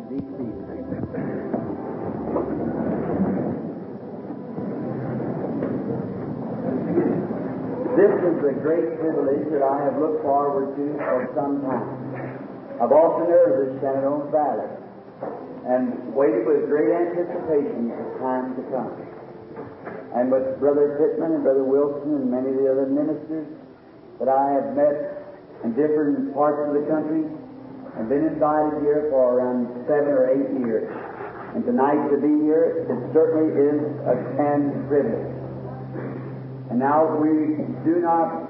Be seated. This is a great privilege that I have looked forward to for some time. I've often heard of this Shenandoah Valley and waited with great anticipation for time to come. And with Brother Pittman and Brother Wilson and many of the other ministers that I have met in different parts of the country, I've been invited here for around 7 or 8 years. And tonight to be here, it certainly is a grand privilege. And now we do not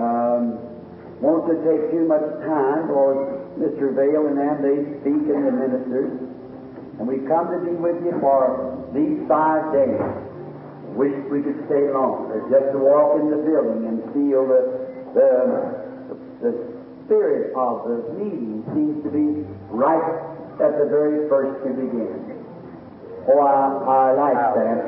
want to take too much time, for Mr. Vail and them, they speak and the ministers. And we've come to be with you for these 5 days. Wish we could stay longer, just to walk in the building and feel the spirit of the meeting seems to be right at the very first to begin. Oh, I like that.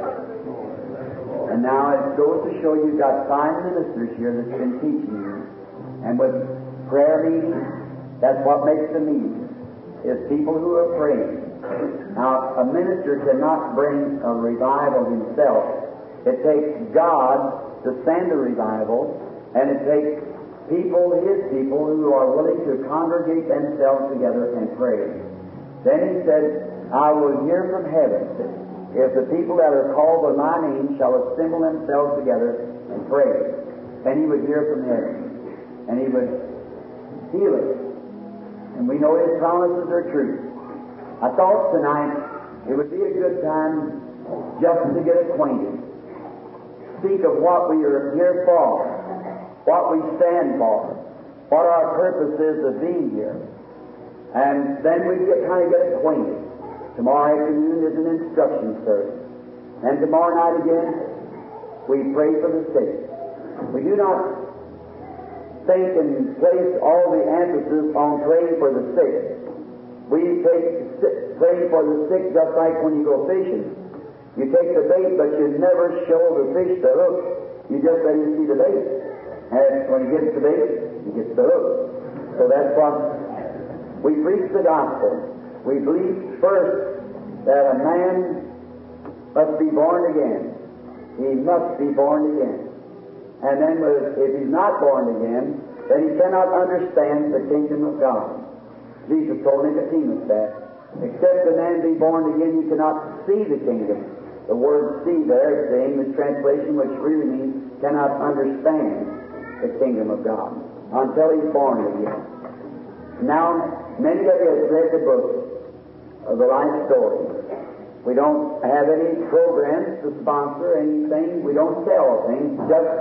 And now it goes to show you've got fine ministers here that's been teaching you. And with prayer meetings, that's what makes the meeting, is people who are praying. Now, a minister cannot bring a revival himself. It takes God to send a revival, and it takes people, His people, who are willing to congregate themselves together and pray. Then He said, I will hear from heaven if the people that are called by my name shall assemble themselves together and pray. And He would hear from heaven, and He would heal it. And we know His promises are true. I thought tonight it would be a good time just to get acquainted. Speak of what we are here for, what we stand for, what our purpose is of being here. And then we kind of get acquainted. Tomorrow afternoon is an instruction service. And tomorrow night again, we pray for the sick. We do not think and place all the emphasis on praying for the sick. We take praying for the sick just like when you go fishing. You take the bait, but you never show the fish the hook. You just let him see the bait. And when he gets the bait, he gets the hook. So that's what we preach the gospel. We believe first that a man must be born again. He must be born again. And then if he's not born again, then he cannot understand the kingdom of God. Jesus told Nicodemus that. Except a man be born again, you cannot see the kingdom. The word see there is the English translation, which really means cannot understand the kingdom of God until he's born again. Now, many of you have read the book of the life story. We don't have any programs to sponsor anything. We don't sell things.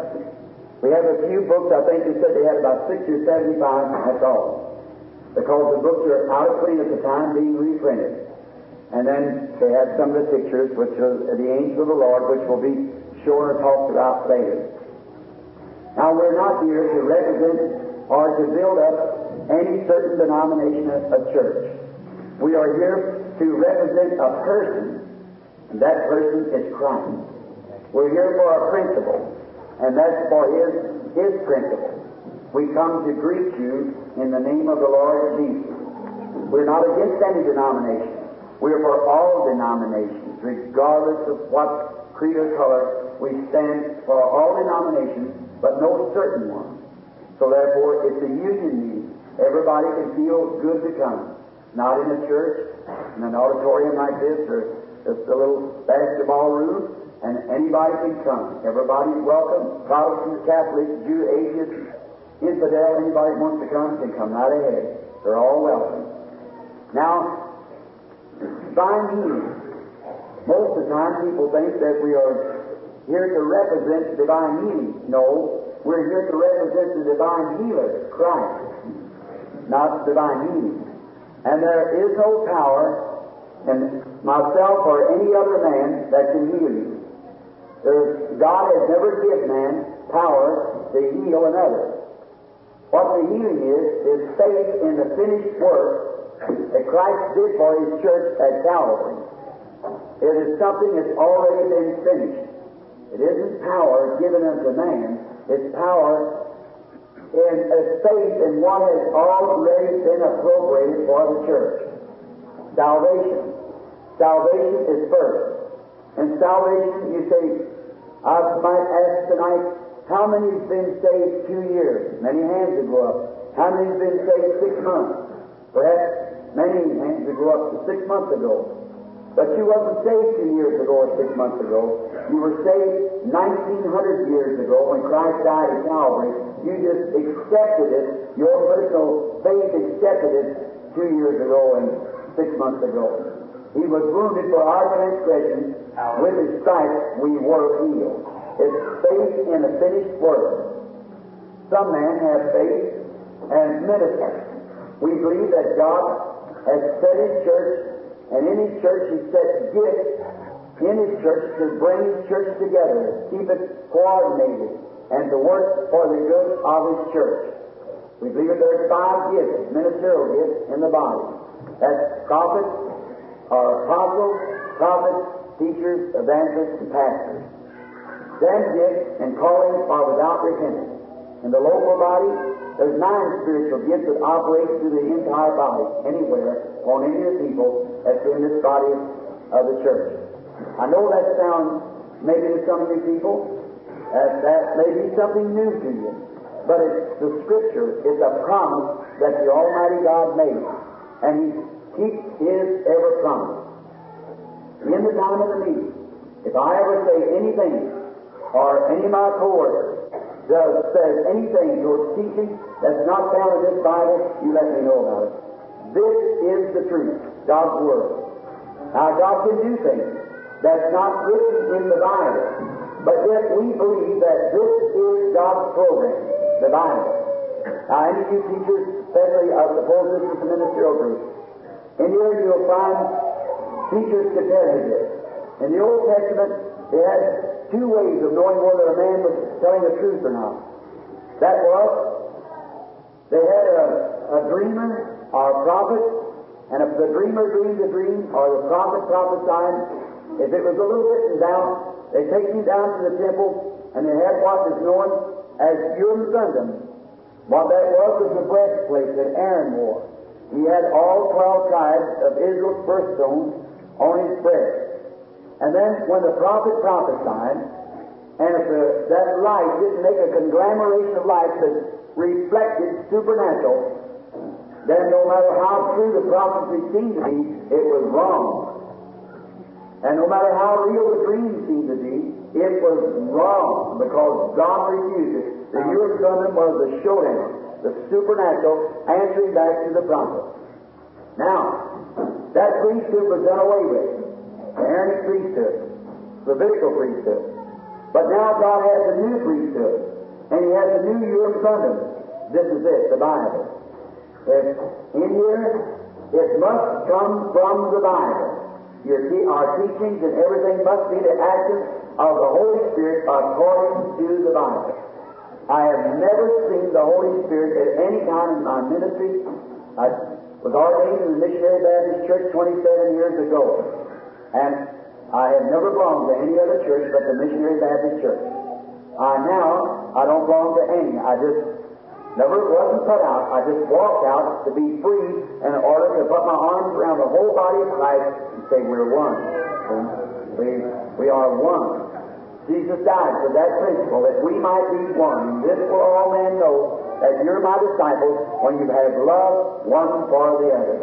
We have a few books. I think they said they had about 60 or 75. That's all. Because the books are out of print at the time, being reprinted. And then they had some of the pictures, which are the angels of the Lord, which will be shown or talked about later. Now, we're not here to represent or to build up any certain denomination of church. We are here to represent a person, and that person is Christ. We're here for a principle, and that's for His principle. We come to greet you in the name of the Lord Jesus. We're not against any denomination. We're for all denominations, regardless of what creed or color. We stand for all denominations, but no certain one. So therefore, it's a union meeting. Everybody can feel good to come. Not in a church, in an auditorium like this, or just a little basketball room, and anybody can come. Everybody's welcome. Protestant, Catholic, Jew, atheist, infidel, anybody that wants to come can come right ahead. They're all welcome. Now, divine healing. Most of the time people think that we are here to represent divine healing. No, we're here to represent the divine healer, Christ, not divine healing. And there is no power in myself or any other man that can heal you. God has never given man power to heal another. What the healing is faith in the finished work that Christ did for His church at Calvary. It is something that's already been finished. It isn't power given unto man. It's power in faith in what has already been appropriated for the church. salvation. Salvation is first. And salvation, you say, I might ask tonight, how many have been saved 2 years? Many hands would go up. How many have been saved 6 months? Perhaps many hands would go up to 6 months ago. But you wasn't saved 2 years ago or 6 months ago. You were saved 1900 years ago when Christ died at Calvary. You just accepted it. Your personal faith accepted it 2 years ago and 6 months ago. He was wounded for our transgressions. With His stripes we were healed. It's faith in the finished work. Some men have faith and ministers. We believe that God has set His church, and in His church He set gifts in His church to bring His church together, keep it coordinated, and to work for the good of His church. We believe that there are 5 gifts, ministerial gifts, in the body. That's prophets, or apostles, prophets, teachers, evangelists, and pastors. Them gifts and callings are without repentance. In the local body, there's 9 spiritual gifts that operate through the entire body, anywhere, on any of the people that's in this body of the church. I know that sounds maybe to some of you people, that may be something new to you, but it's the Scripture. It's a promise that the Almighty God made, and He keeps His ever promise. In the time of the meeting, if I ever say anything, or any of my co-workers says anything towards teaching that's not found in this Bible, you let me know about it. This is the truth, God's Word. Now, God can do things that's not written in the Bible, but yet we believe that this is God's program, the Bible. Now, any of you teachers, especially, I suppose this is the ministerial group, in here you'll find teachers to tell you this. In the Old Testament, they had 2 ways of knowing whether a man was telling the truth or not. That was, they had a dreamer or a prophet, and if the dreamer dreamed a dream or the prophet prophesied, if it was a little bit in doubt, they take him down to the temple, and they had what is known as Urim Thummim. What that was the breastplate that Aaron wore. He had all 12 tribes of Israel's birthstones on his breast. And then when the prophet prophesied, and if that light didn't make a conglomeration of light that reflected supernatural, then no matter how true the prophecy seemed to be, it was wrong. And no matter how real the dream seemed to be, it was wrong, because God refused it. The Urim Thummim was the showdown, the supernatural answering back to the prophet. Now, that priesthood was done away with. The Aaronic priesthood, Levitical priesthood. But now God has a new priesthood, and He has a new Urim Thummim. This is it, the Bible. In here, it must come from the Bible. Our teachings and everything must be the action of the Holy Spirit according to the Bible. I have never seen the Holy Spirit at any time in my ministry. I was ordained in the Missionary Baptist Church 27 years ago. And I have never belonged to any other church but the Missionary Baptist Church. I don't belong to any. I just wasn't put out. I just walked out to be free in order to put my arms around the whole body of Christ and say, we're one. We are one. Jesus died for that principle, that we might be one. This will all men know that you're my disciples when you have love one for the other.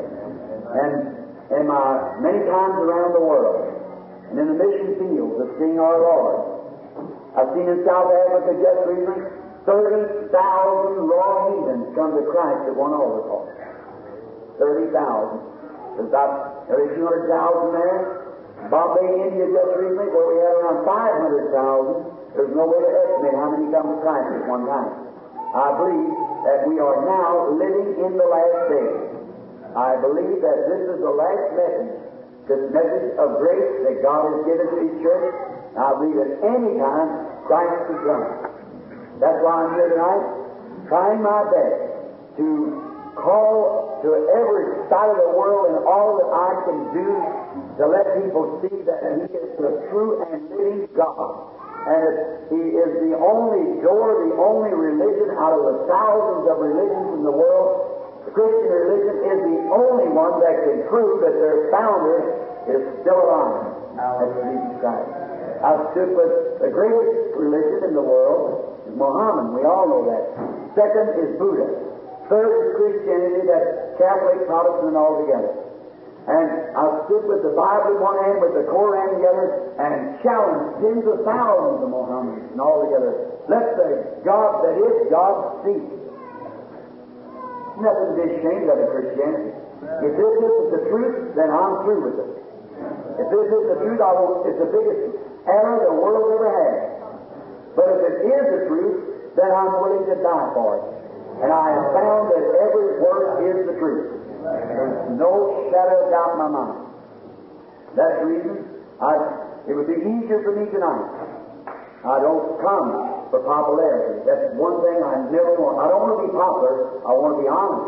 And many times around the world, and in the mission fields of seeing our Lord. I've seen in South Africa just recently 30,000 raw heathens come to Christ at one altar call. 30,000. There's about nearly 200,000 there. Bombay, India just recently, where we had around 500,000. There's no way to estimate how many come to Christ at one time. I believe that we are now living in the last days. I believe that this is the last message, this message of grace that God has given to His church. I believe that any time Christ is come. That's why I'm here tonight, trying my best to call to every side of the world and all that I can do to let people see that He is the true and living God. And He is the only door, the only religion out of the thousands of religions in the world. Christian religion is the only one that can prove that their founder is still alive. That's Jesus Christ. I've stood with the greatest religion in the world is Muhammad. We all know that. Second is Buddha. Third is Christianity, that's Catholic, Protestant, all together. And I've stood with the Bible in one hand, with the Koran in the other, and challenged tens of thousands of Mohammedans and all together. Let the God that is God speak. Nothing to be ashamed of in Christianity. If this isn't the truth, then I'm through with it. If this is the truth, it's the biggest error the world ever had. But if it is the truth, then I'm willing to die for it. And I have found that every word is the truth. There's no shadow of doubt in my mind. That's the reason it would be easier for me tonight. I don't come for popularity. That's one thing I never want. I don't want to be popular. I want to be honest.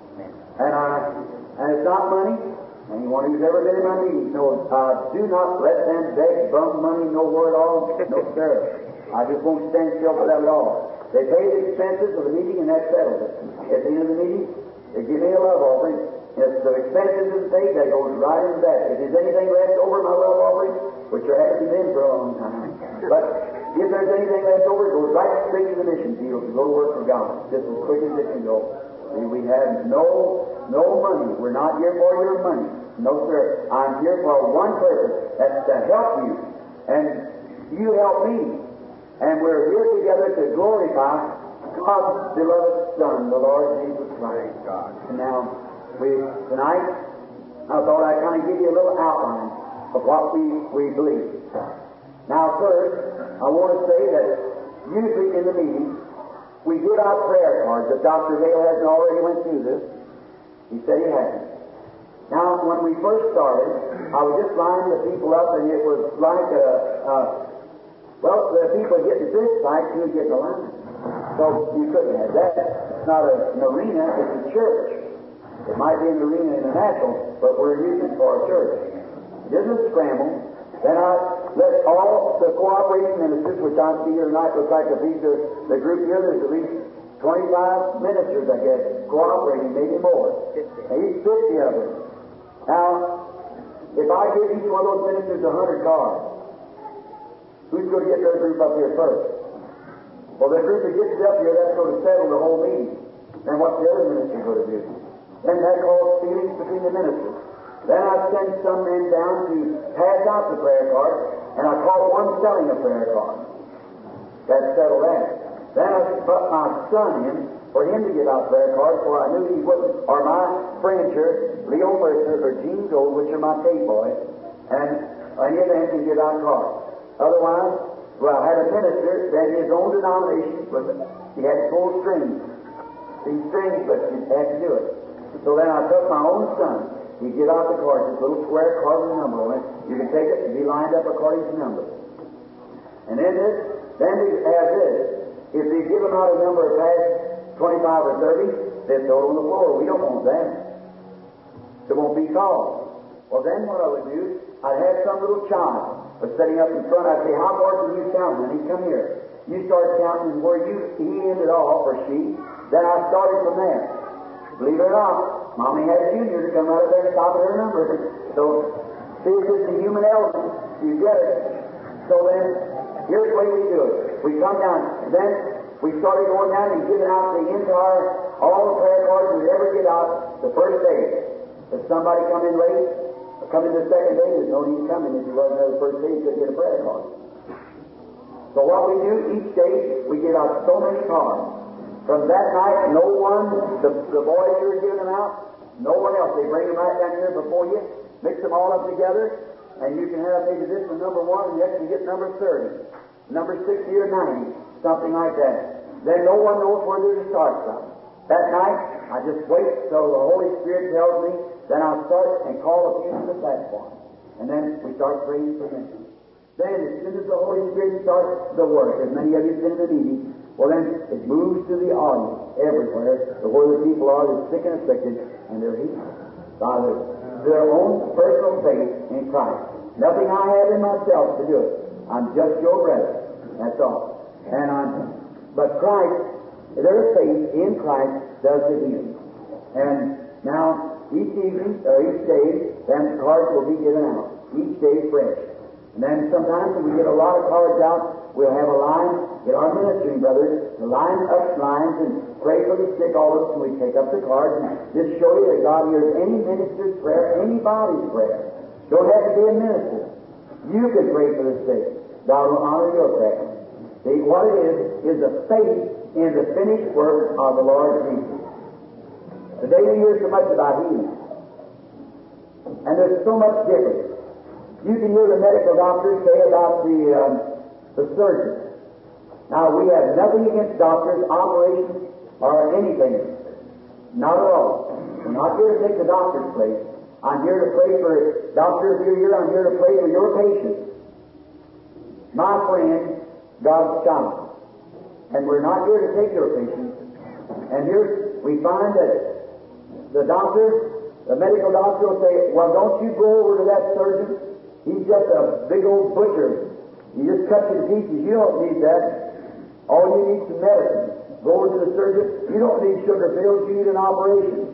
And it's not money. Anyone who's ever been in my meetings knows I do not let them beg, bum money, no word at all. No, sir. I just won't stand still for them at all. They pay the expenses of the meeting, and that settles it. At the end of the meeting, they give me a love offering. If the expenses is paid, that goes right in that. If there's anything left over my love offering, which there hasn't been for a long time, but if there's anything left over, it goes right straight to the mission field to go to work for God, just as quick as it can go. We have no money. We're not here for your money. No, sir. I'm here for one purpose. That's to help you. And you help me. And we're here together to glorify God's beloved Son, the Lord Jesus Christ. And now, tonight, I thought I'd kind of give you a little outline of what we believe. Now, first, I want to say that usually in the meeting, we give out prayer cards. If Dr. Vail hasn't already went through this, he said he hasn't. Now, when we first started, I was just lining the people up, and it was like the people getting this side, you get in the line. So you couldn't have that. It's not an arena, it's a church. It might be an arena in the natural, but we're using it for a church. It isn't a scramble. Then I let all the cooperating ministers, which I see here tonight, looks like the group here, there's at least 25 ministers, I guess, cooperating, maybe more. Each 50 of them. Now, if I give each one of those ministers 100 cards, who's going to get their group up here first? Well, the group that gets up here, that's going to settle the whole meeting. Then what's the other minister going to do? Then that causes feelings between the ministers. Then I send some men down to pass out the prayer card, and I call one selling a prayer card. That settled that. Then I put my son in for him to give out prayer cards, for I knew he wouldn't, or my friend here, Leo Mercer or Gene Gold, which are my tape boys, and any of them can give out cards. Otherwise, well, I had a minister, then his own denomination, he had full strings. These strings, but he had to do it. So then I took my own son. He give out the cards, this little square card with a number on it. You can take it and be lined up according to number. And then we have this. If they give them out a number past 25 or 30, they throw it on the floor. We don't want that. It won't be called. Well, then what I would do, I'd have some little child sitting up in front. I'd say, how far can you count, honey? Come here. You start counting where he ended off, or she. Then I started from there. Believe it or not, Mommy had a junior to come out of there and stop at her number. So, see, it's just a human element. You get it. So then, here's the way we do it. We come down. Then we started going down and giving out all the prayer cards we'd ever get out the first day. If somebody come in late, or come in the second day, there's no need coming. If you wasn't there the first day, you couldn't get a prayer card. So what we do each day, we give out so many cards. From that night, no one, the boys who are giving them out, no one else. They bring them right down here before you, mix them all up together, and you can have maybe this one number 1, and next you get number 30, number 60 or 90, something like that. Then no one knows where to start from. That night, I just wait till the Holy Spirit tells me, then I'll start and call a few to the platform. And then we start praying for them. Then, as soon as the Holy Spirit starts the work, as many of you have been in the meeting, well then, it moves to the audience everywhere, to where the people are that's sick and afflicted, and they're healed by their own personal faith in Christ. Nothing I have in myself to do it. I'm just your brother. That's all. But Christ, their faith in Christ does the healing. And now, each evening, or each day, then cards will be given out. Each day fresh. And then sometimes when we get a lot of cards out, we'll have a line, get our ministering brothers to line up lines and pray for the sick all of us, and we take up the cards and just show you that God hears any minister's prayer, anybody's prayer. Don't have to be a minister. You can pray for the sick. God will honor your prayer. See, what it is a faith in the finished work of the Lord Jesus. Today we hear so much about healing. And there's so much difference. You can hear the medical doctors say about the surgeon. Now, we have nothing against doctors, operations, or anything. Not at all. We're not here to take the doctor's place. I'm here to pray for doctors. If you're here, I'm here to pray for your patients. My friend, God's child. And we're not here to take your patients. And here we find that the doctor, the medical doctor will say, well, don't you go over to that surgeon. He's just a big old butcher. He just cuts you to pieces. You don't need that. All you need is some medicine. Go over to the surgeon. You don't need sugar pills. You need an operation.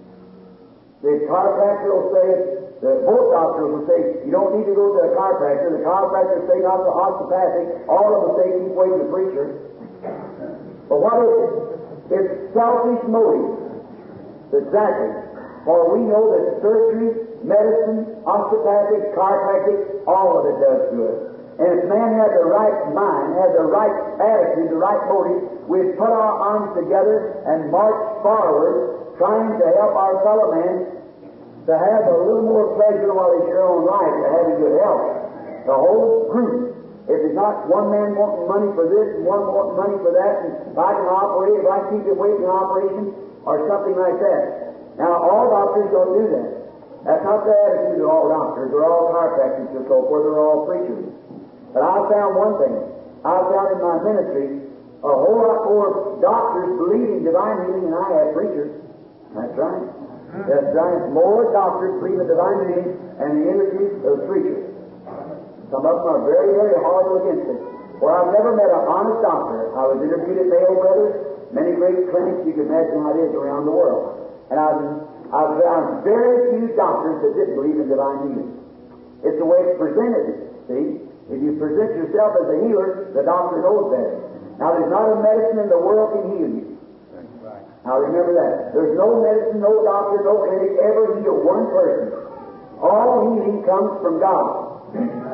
The chiropractor will say it. Both doctors will say, you don't need to go to a chiropractor. The chiropractor will say not to osteopathic. All of them will say, keep away from the preacher. But what is it? It's selfish motives. Exactly. For we know that surgery, medicine, osteopathic, chiropractic, all of it does good. And if man had the right mind, had the right attitude, the right motive, we'd put our arms together and march forward, trying to help our fellow man to have a little more pleasure while he's here on life, to having good health. The whole group. If it's not one man wanting money for this and one wanting money for that, and if I can operate, if I keep him waiting on operation, or something like that. Now, all doctors don't do that. That's not the attitude of all doctors. They're all chiropractors or so forth. They're all preachers. But I found one thing. I found in my ministry a whole lot more doctors believing divine healing than I have preachers. That's right. That's right. More doctors believe in divine healing and the interviews of preachers. Some of them are very, very hard against it. For I've never met an honest doctor. I was interviewed at Mayo Brothers, many great clinics. You can imagine how it is around the world. And I've found very few doctors that didn't believe in divine healing. It's the way it's presented, see? If you present yourself as a healer, the doctor knows better. Now, there's not a medicine in the world can heal you. Now, remember that. There's no medicine, no doctor, no clinic ever heal one person. All healing comes from God.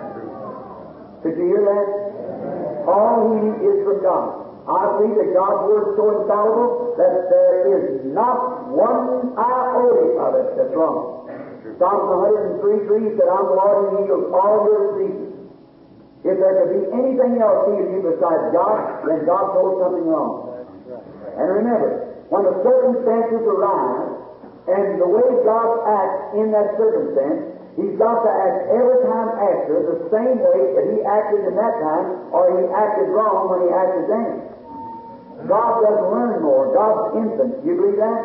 Could you hear that? All healing is from God. I believe that God's Word is so infallible that there is not one iota of it that's wrong. Psalms 103:3 said, I'm the Lord who heals all your diseases. If there could be anything else healing you besides God, then God told something wrong. And remember, when the circumstances arise, and the way God acts in that circumstance, He's got to act every time after the same way that He acted in that time, or He acted wrong when He acted then. God doesn't learn more. God's infant. You believe that?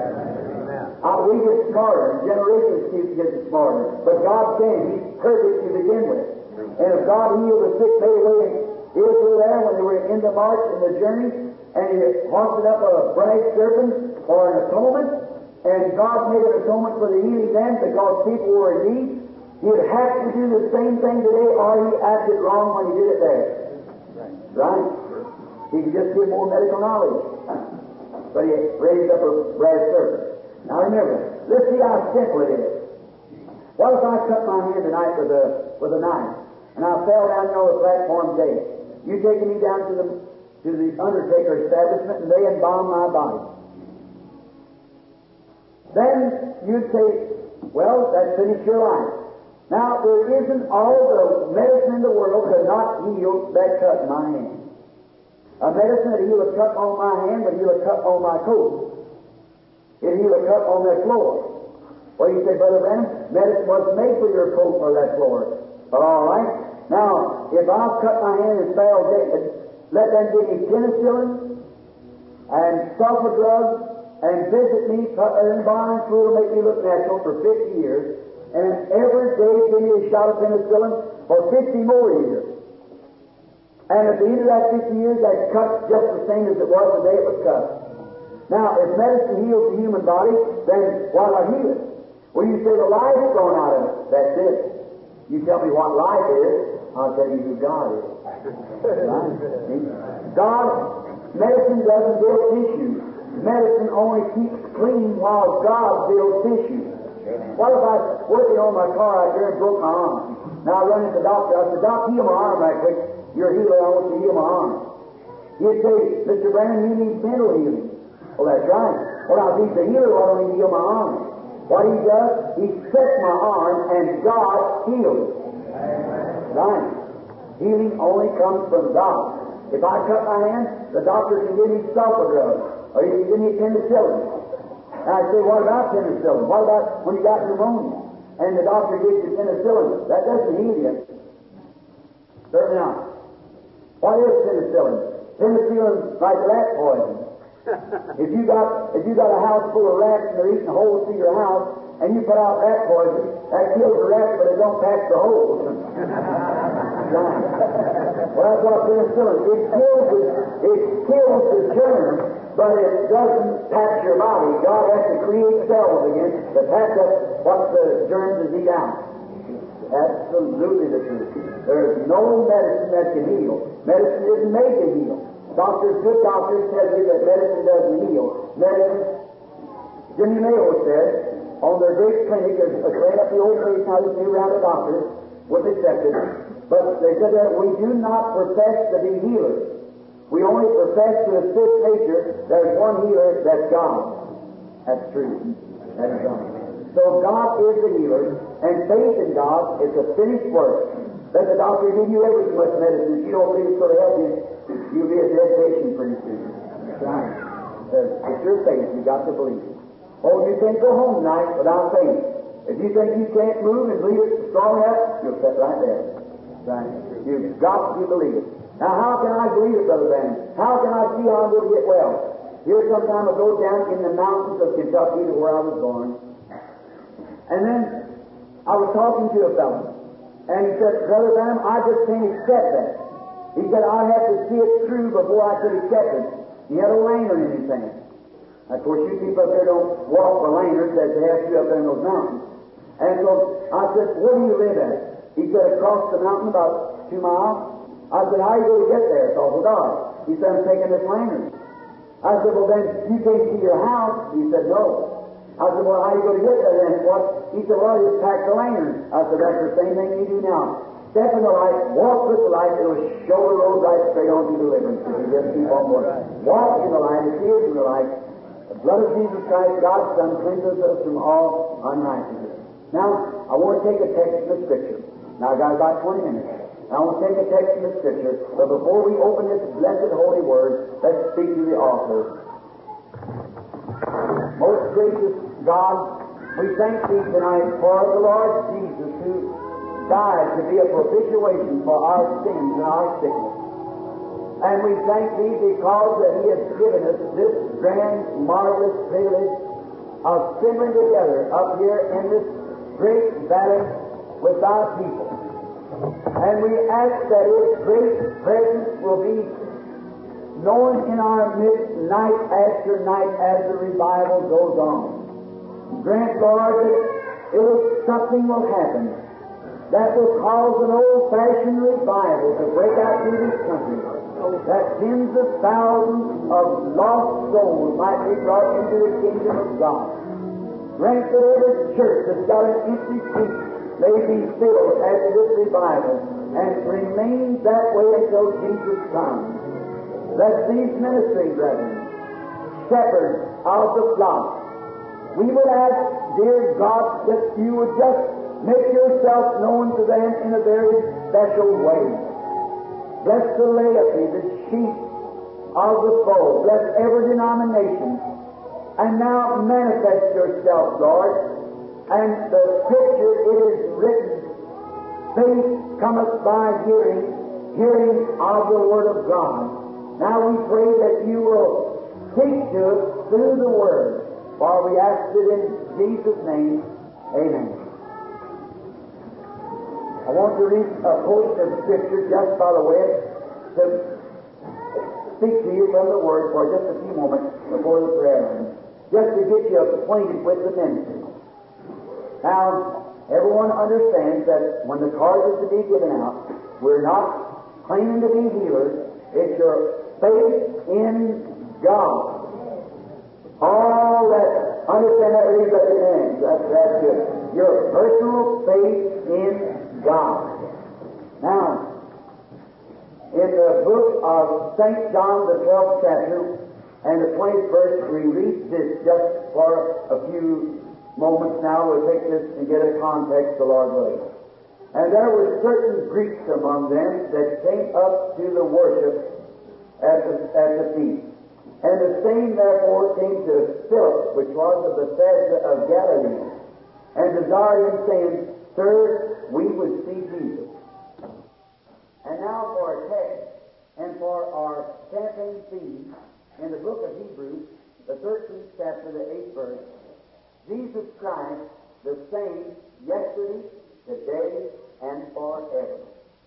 We get smarter, and generations keep getting smarter. But God can't. He's perfect to begin with. And if God healed the sick made away in Israel there when they were in the march and the journey, and He hoisted up a brass serpent for an atonement, and God made an atonement for the healing then because people were in need, He'd have to do the same thing today, or He acted wrong when He did it there. Right? He could just give more medical knowledge. But He raised up a brass serpent. Now remember, let's see how simple it is. What if I cut my hand tonight with a knife, and I fell down there on the platform dead? You taking me down to the undertaker establishment, and they embalm my body. Then you'd say, well, that finished your life. Now, there isn't all the medicine in the world could not heal that cut in my hand. A medicine that heal a cut on my hand, but heal a cut on my coat. It heal a cut on that floor. Well, you say, Brother Branham, medicine wasn't made for your coat or that floor. But all right. Now, if I've cut my hand and fell dead, let them give me penicillin and sulfur drugs and visit me, embalming fluid will make me look natural for 50 years, and every day give me a shot of penicillin for 50 more years. And at the end of that 50 years, that cut's just the same as it was the day it was cut. Now, if medicine heals the human body, then why not heal it? Well, you say the life's gone out of it. That's it. You tell me what life is, I'll tell you who God is. Right? See? God, medicine doesn't build tissue. Medicine only keeps clean while God builds tissue. What if I was working on my car out there and broke my arm? Now I run into the doctor. I said, Doc, heal my arm right quick. You're a healer. I want you to heal my arm. He'd say, Mr. Brandon, you need mental healing. Well, that's right. Well, now, if he's a healer, why don't he heal my arm? What he does, he sets my arm and God heals. Right. Healing only comes from God. If I cut my hand, the doctor can give me sulfa drug, or he can give me penicillin. And I say, what about penicillin? What about when you got pneumonia and the doctor gives you penicillin? That doesn't heal you. Certainly not. What is penicillin? Penicillin's like rat poison. If you got a house full of rats and they're eating holes through your house, and you put out rat poison, that kills the rats, but it don't patch the holes. Well, that's what penicillin. It kills the germ, but it doesn't patch your body. God has to create cells again to patch up what the germs is eat out. Absolutely the truth. There's no medicine that can heal. Medicine isn't made to heal. Good doctors tell you that medicine doesn't heal. Medicine, Jimmy Mayo said, on their great clinic, there's a right up the old place now, this new round of doctors was accepted. But they said that we do not profess to be healers. We only profess to assist nature. There's one healer, that's God. That's true. That's God. So God is the healer, and faith in God is a finished work. Let the doctor give you ever so much medicine. If you don't believe it's going to help you, you'll be a dead patient pretty soon. Right. It's your faith. You've got to believe it. Oh, you can't go home tonight without faith. If you think you can't move and believe it strong enough, you'll sit right there. Right. You've got to believe it. Now, how can I believe it, Brother Brandon? How can I see how I'm going to get well? Here some time ago down in the mountains of Kentucky, where I was born, and then I was talking to a fellow, and he said, Brother Branham, I just can't accept that. He said, I have to see it through before I could accept it. He had a lantern in his hand. Of course, you people up there don't walk for lanterns as they have to up there in those mountains. And so I said, where do you live at? He said, across the mountain about 2 miles. I said, how are you going to get there? It's awful dark. He said, I'm taking this lantern. I said, well then, you can't see your house. He said, no. I said, well, how are you going to get there then? What? He said, well, I just packed the lantern. I said, that's the same thing you do now. Step in the light, walk with the light, it will show the road right straight on to deliverance if you just keep on going. Walk in the light, it is in the light. The blood of Jesus Christ, God's Son, cleanses us from all unrighteousness. Now, I want to take a text from the Scripture. Now, I've got about 20 minutes. I want to take a text from the Scripture, but before we open this blessed holy word, let's speak to the author. Most gracious God, we thank Thee tonight for the Lord Jesus, who died to be a propitiation for our sins and our sickness. And we thank Thee because that He has given us this grand, marvelous privilege of assembling together up here in this great valley with Thy people. And we ask that His great presence will be known in our midst night after night as the revival goes on. Grant, Lord, that something will happen that will cause an old-fashioned revival to break out through this country, that tens of thousands of lost souls might be brought into the kingdom of God. Grant that every church that's got an empty seat may be filled after this revival and remain that way until Jesus comes. Let these ministering brethren, shepherds of the flock, we would ask, dear God, that You would just make Yourself known to them in a very special way. Bless the laity, the sheep of the fold. Bless every denomination. And now manifest Yourself, Lord. And the Scripture, it is written, faith cometh by hearing, hearing of the Word of God. Now we pray that You will speak to us through the Word. For we ask it in Jesus' name. Amen. I want to read a portion of Scripture just by the way to speak to you from the Word for just a few moments. before the prayer line, just to get you acquainted with the ministry. Now, everyone understands that when the cards are to be given out, we're not claiming to be healers. It's your faith in God. All that, understand that, raise up your hands. That's good. Your personal faith in God. Now, in the book of St. John, the 12th chapter, and the 20th verse, we read this just for a few moments now. We'll take this and get a context, the Lord willing. And there were certain Greeks among them that came up to the worship at the feast. And the same therefore came to Philip, which was of Bethsaida of Galilee, and desired him, saying, Sir, we would see Jesus. And now for our text, and for our campaign theme, in the book of Hebrews, the 13th chapter, the 8th verse, Jesus Christ, the same yesterday, today, and forever.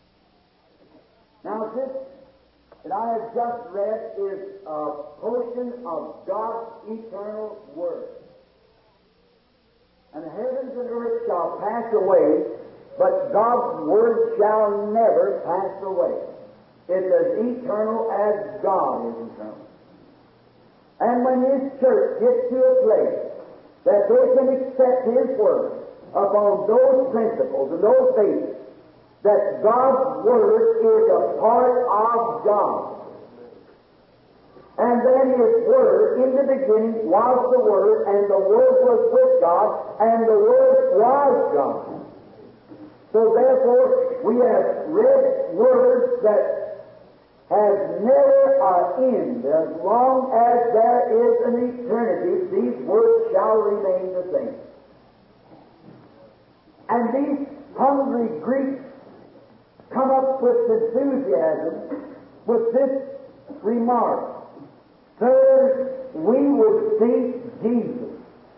Now this that I have just read is a portion of God's eternal Word. And the heavens and earth shall pass away, but God's Word shall never pass away. It's as eternal as God is eternal. And when His church gets to a place that they can accept His Word upon those principles and those bases, that God's Word is a part of God. And then His Word, in the beginning, was the Word, and the Word was with God, and the Word was God. So therefore, we have read words that have never an end. As long as there is an eternity, these words shall remain the same. And these hungry Greeks come up with enthusiasm with this remark, Sir, we would see Jesus.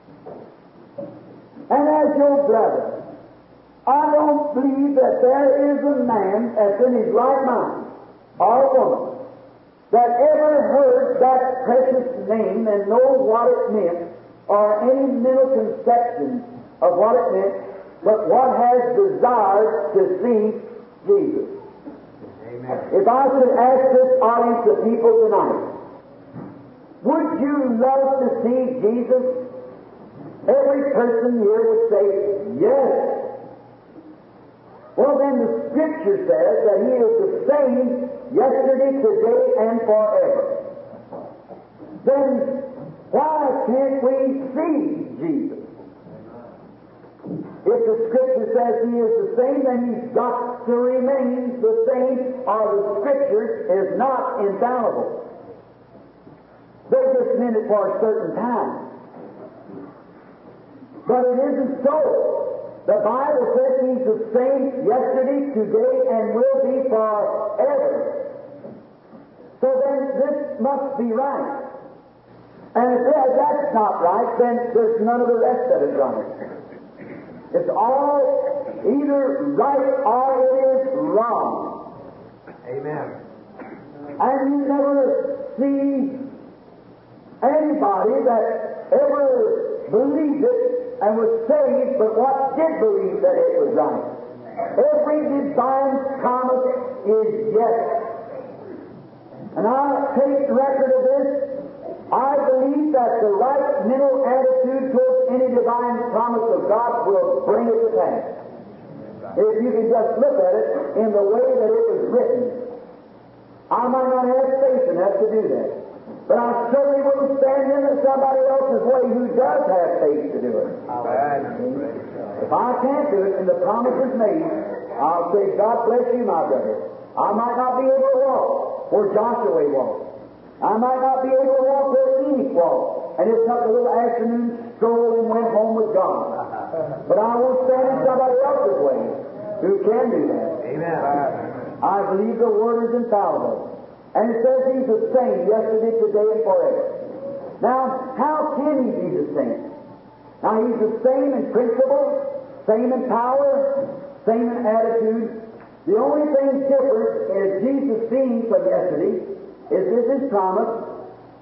And as your brother, I don't believe that there is a man that's in his right mind, or woman, that ever heard that precious name and knows what it meant, or any mental conception of what it meant, but what has desired to see Jesus. Amen. If I should ask this audience of people tonight, would you love to see Jesus? Every person here would say, yes. Well, then the Scripture says that He is the same yesterday, today, and forever. Then why can't we see Jesus? If the Scripture says He is the same, then He's got to remain the same, or the Scripture is not infallible. They just meant it for a certain time. But it isn't so. The Bible says He's the same yesterday, today, and will be forever. So then this must be right. And if that's not right, then there's none of the rest of it right. It's all either right or it is wrong. Amen. And you never see anybody that ever believed it and was saved, but what did believe that it was right. Every divine promise is yes. And I take record of this. I believe that the right mental attitude towards any divine promise of God will bring it to pass. If you can just look at it in the way that it was written. I might not have faith enough to do that. But I certainly wouldn't stand in somebody else's way who does have faith to do it. If I can't do it and the promise is made, I'll say, God bless you, my brother. I might not be able to walk where Joshua walked. I might not be able to walk where Enoch walked, and just took a little afternoon stroll and went home with God. But I won't stand in somebody else's way who can do that. Amen. I believe the Word is infallible. And it says He's the same yesterday, today, and forever. Now, how can He be the same? Now, He's the same in principle, same in power, same in attitude. The only thing different is Jesus seeing from yesterday is this His promise,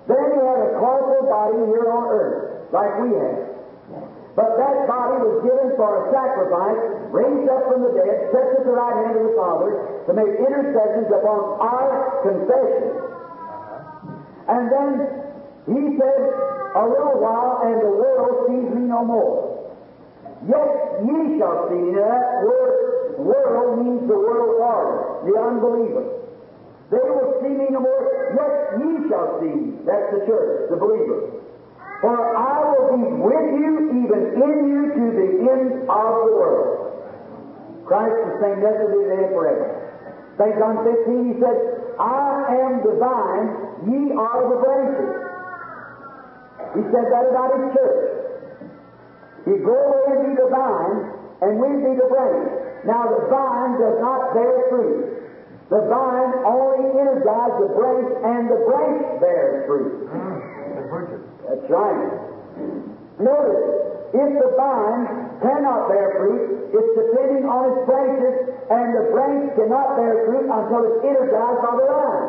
Then he had a corporal body here on earth, like we have. But that body was given for a sacrifice, raised up from the dead, set at the right hand of the Father, to make intercessions upon our confession. And then he said, a little while, and the world sees me no more. Yet ye shall see me. Now that word, world, means the world order, the unbeliever. They will see me no more, yet ye shall see me. That's the church, the believer. For I will be with you, even in you, to the end of the world. Christ the same yesterday, today, and forever. St. John 15, he said, I am the vine, ye are the branches. He said that about his church. He'd go away and be the vine, and we'd be the branch. Now the vine does not bear fruit. The vine only energizes the branch, and the branch bears fruit. That's right. Notice, if the vine cannot bear fruit, it's depending on its branches, and the branch cannot bear fruit until it's energized by the vine.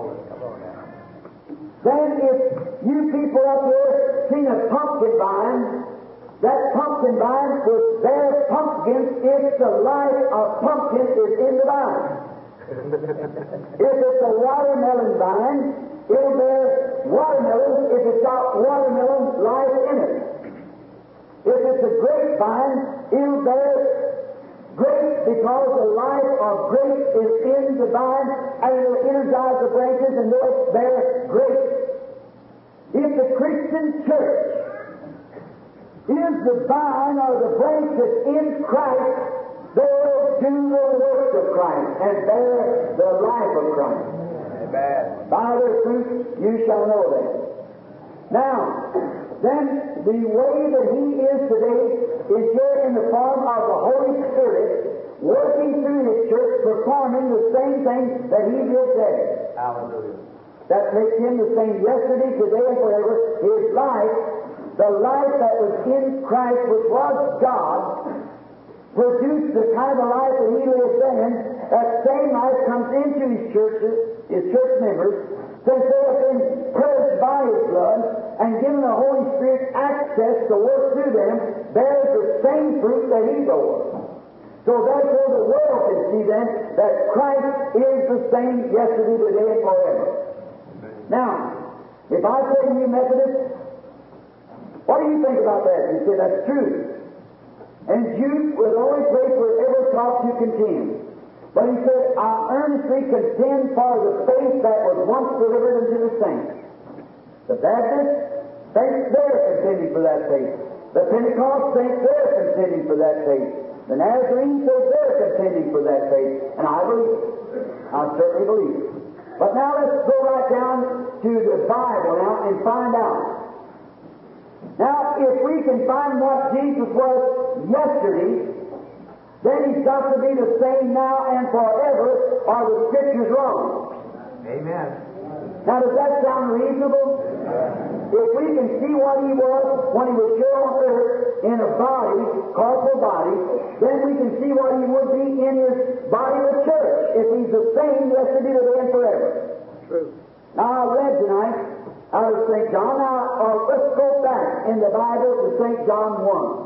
Then if you people up here seen a pumpkin vine, that pumpkin vine will bear pumpkins if the life of pumpkin is in the vine. If it's a watermelon vine, it'll bear watermelons if it's got watermelon life in it. If it's a grapevine, it'll bear grapes because the life of grapes is in the vine, and it'll energize the branches and they'll bear grapes. If the Christian church is the vine or the branch that's in Christ, they'll do the work of Christ and bear the life of Christ. Amen. By their fruits you shall know them. Now, then the way that He is today is here in the form of the Holy Spirit, working through His church, performing the same thing that He did there. Hallelujah. That makes Him the same yesterday, today, and forever. His life, the life that was in Christ, which was God, produced the kind of life that He lived then. That same life comes into His churches, His church members, since they have been purged by His blood and given the Holy Spirit access to work through them, bears the same fruit that He bore. So therefore the world can see then that Christ is the same yesterday, today, and forever. Now, if I say to you Methodists, what do you think about that? You say that's true. And Jude was the only place where it ever taught to contend. But he said, I earnestly contend for the faith that was once delivered unto the saints. The Baptists think they're contending for that faith. The Pentecost think they're contending for that faith. The Nazarenes say they're contending for that faith. And I believe it. I certainly believe it. But now let's go right down to the Bible now and find out. Now, if we can find what Jesus was yesterday, then He's got to be the same now and forever, or the Scripture's wrong. Amen. Now, does that sound reasonable? If we can see what He was when He was here on earth in a body, corporal body, then we can see what He would be in His body, the church, if He's the same yesterday, today, and forever. True. Now, I read tonight out of St. John. Now, let's go back in the Bible to St. John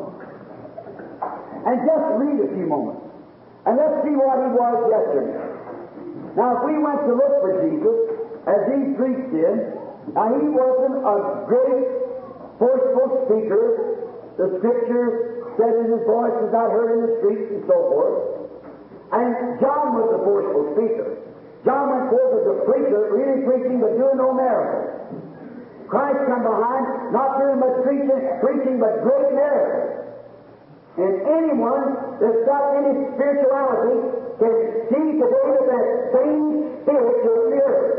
1. And just read a few moments. And let's see what He was yesterday. Now, if we went to look for Jesus, as these Greeks did, now He wasn't a great, forceful speaker. The Scripture said that His voice was not heard in the streets and so forth. And John was the forceful speaker. John went forth as a preacher, really preaching, but doing no miracles. Christ come behind, not doing much preaching, but great miracles. And anyone that's got any spirituality can see today that that same Spirit is in the earth.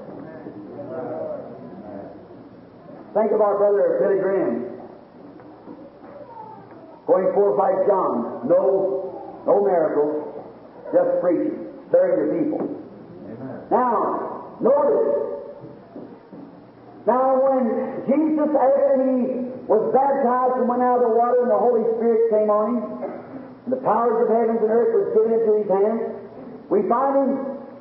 Think of our brother Billy Graham going forth like John. No miracles, just preaching, stirring the people. Now, notice. Now, when Jesus, after He was baptized and went out of the water and the Holy Spirit came on Him, and the powers of heavens and earth was given into His hands, we find Him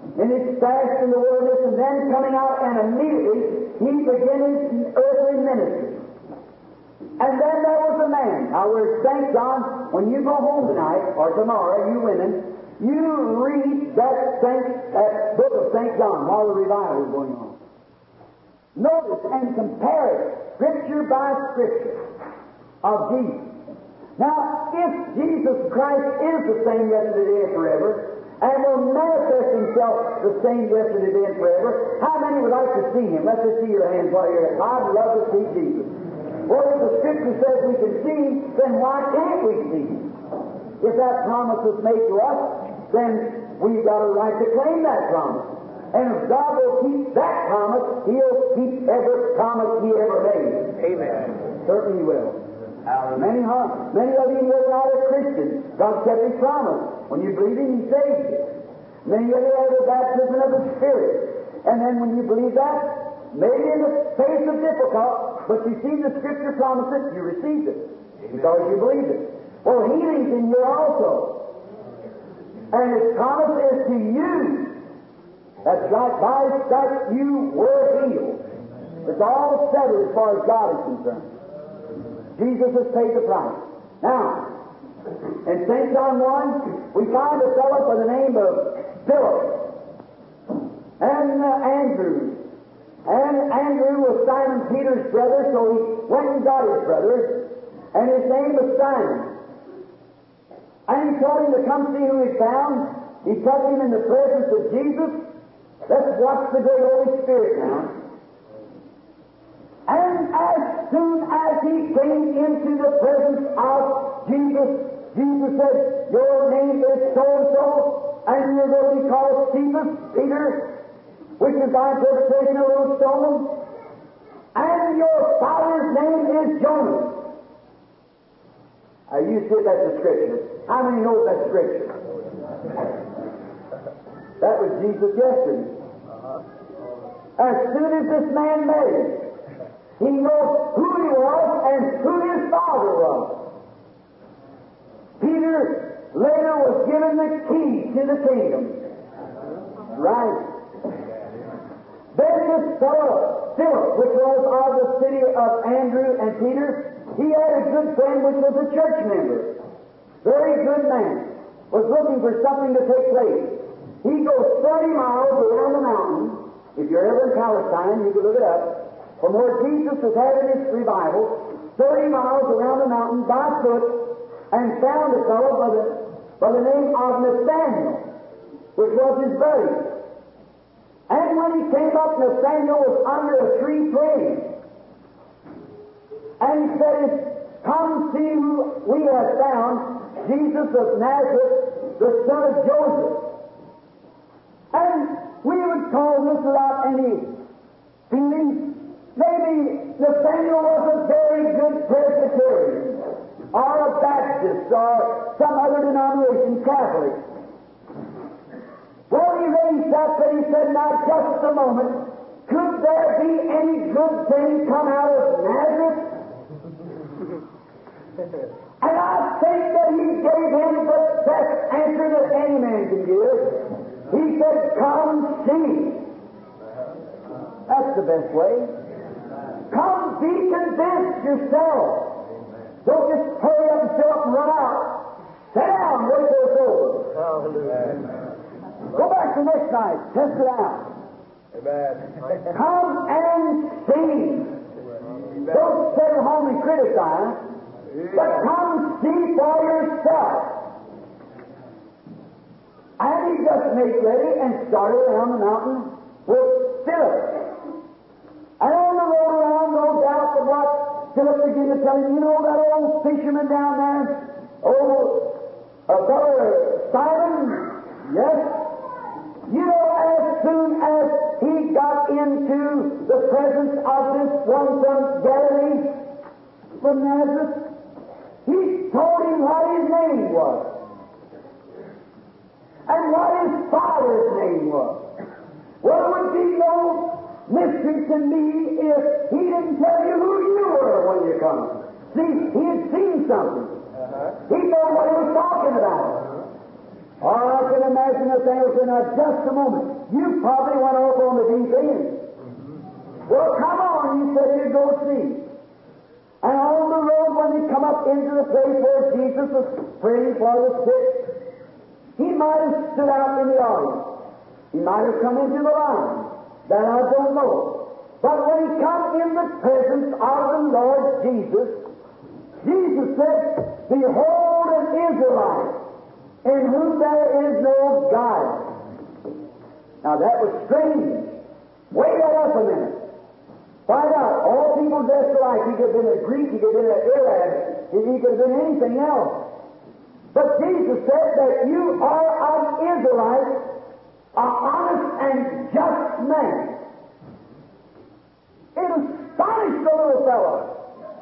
in his fast in the wilderness, and then coming out, and immediately he began his earthly ministry. And then there was a man. Now, we're St. John. When you go home tonight or tomorrow, you women, you read that book of St. John while the revival is going on. Notice and compare it, Scripture by Scripture, of Jesus. Now, if Jesus Christ is the same yesterday and forever, and will manifest Himself the same yesterday and forever, how many would like to see Him? Let's just see your hands while you're here. I'd love to see Jesus. Well, if the Scripture says we can see Him, then why can't we see Him? If that promise was made to us, then we've got a right to claim that promise. And if God will keep that promise, He'll keep every promise He ever made. Amen. Certainly He will. Many of you here tonight are Christians. God kept His promise. When you believe Him, He saves you. Many of you have the baptism of the Spirit. And then when you believe that, maybe in the face of difficult, but you see the Scripture promises, you received it. Because you believed it. Well, healing's in you also. And His promise is to you. That's right. By His stripes you were healed. It's all settled as far as God is concerned. Jesus has paid the price. Now, in St. John 1, we find a fellow by the name of Philip and Andrew. And Andrew was Simon Peter's brother, so he went and got his brother, and his name was Simon. And he told him to come see who he found. He took him in the presence of Jesus. Let's watch the great Holy Spirit now. And as soon as he came into the presence of Jesus, Jesus said, "Your name is so-and-so, and you're going to be called Cephas, Peter, which is by interpretation a little stone, and your father's name is Jonas." You said that's the Scripture. How many know that's Scripture? That was Jesus yesterday. As soon as this man met him, he knows who he was and who his father was. Peter later was given the key to the kingdom. Right. Then this fellow, Philip, which was of the city of Andrew and Peter, he had a good friend which was a church member. Very good man. Was looking for something to take place. He goes 30 miles around the mountain. If you're ever in Palestine, you can look it up. From where Jesus was having his revival, 30 miles around the mountain by foot, and found a fellow by the name of Nathaniel, which was his buddy. And when he came up, Nathaniel was under a tree praying. And he said, "Come see who we have found, Jesus of Nazareth, the son of Joseph." And we would call this without any feeling. Maybe Nathaniel was a very good Presbyterian, or a Baptist, or some other denomination, Catholic. Well, he raised up and he said, "Now, just a moment, could there be any good thing come out of Nazareth?" And I think that he gave him the best answer that any man can give. He said, "Come see." That's the best way. Come be convinced yourself. Don't just hurry up and fill up and run out. Sit down, wait till it's over. Go back the next night, test it out. Amen. Come and see. Don't sit at home and criticize, but come see for yourself. And he just made ready and started around the mountain with Philip. And on the road around, no doubt but what, Philip began to tell him, "You know that old fisherman down there? Brother Simon?" "Yes." "You know, as soon as he got into the presence of this one from Galilee, from Nazareth, he told him what his name was and what his father's name was." Well, it would be no mystery to me if he didn't tell you who you were when you come. See, he had seen something. He knew what he was talking about. Oh, I can imagine Nathaniel saying, now just a moment. You probably went off on the deep end. Well, come on, you said you'd go see. And on the road, when they come up into the place where Jesus was praying for the sick, he might have stood out in the audience. He might have come into the line. That I don't know. But when he come in the presence of the Lord Jesus, Jesus said, "Behold an Israelite, in whom there is no guile." Now that was strange. Wait that up a minute. Find out. All people dressed alike. He could have been a Greek, he could have been an Arab, he could have been anything else. But Jesus said that you are an Israelite, an honest and just man. It astonished the little fellow.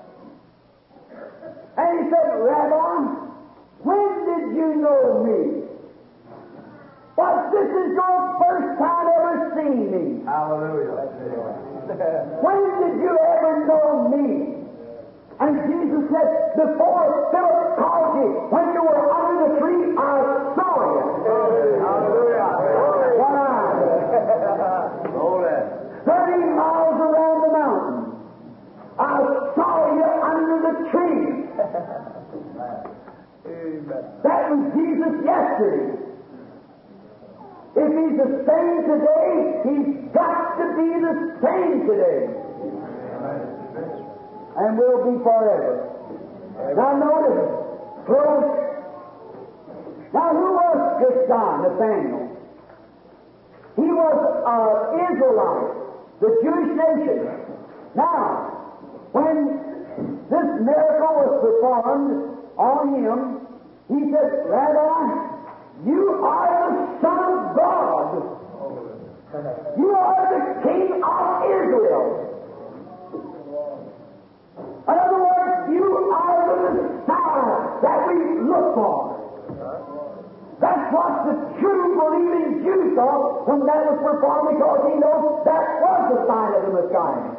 And he said, "Rabbi, when did you know me? What, this is your first time ever seeing me. Hallelujah. When did you ever know me?" And Jesus said, "Before Philip called you, when you were under the tree, I saw you." Hallelujah. One eye. Glory. 30 miles around the mountain. I saw you under the tree. Amen. That was Jesus yesterday. If he's the same today, he's got to be the same today. And will be forever. Now notice, close. Now who was this guy, Nathaniel? He was an Israelite, the Jewish nation. Now, when this miracle was performed on him, he said, "Rabbi, you are the Son of God. You are the King of Israel." In other words, you are the Messiah that we look for. That's what the true believing Jew thought when that was performed, because he knows that was the sign of the Messiah.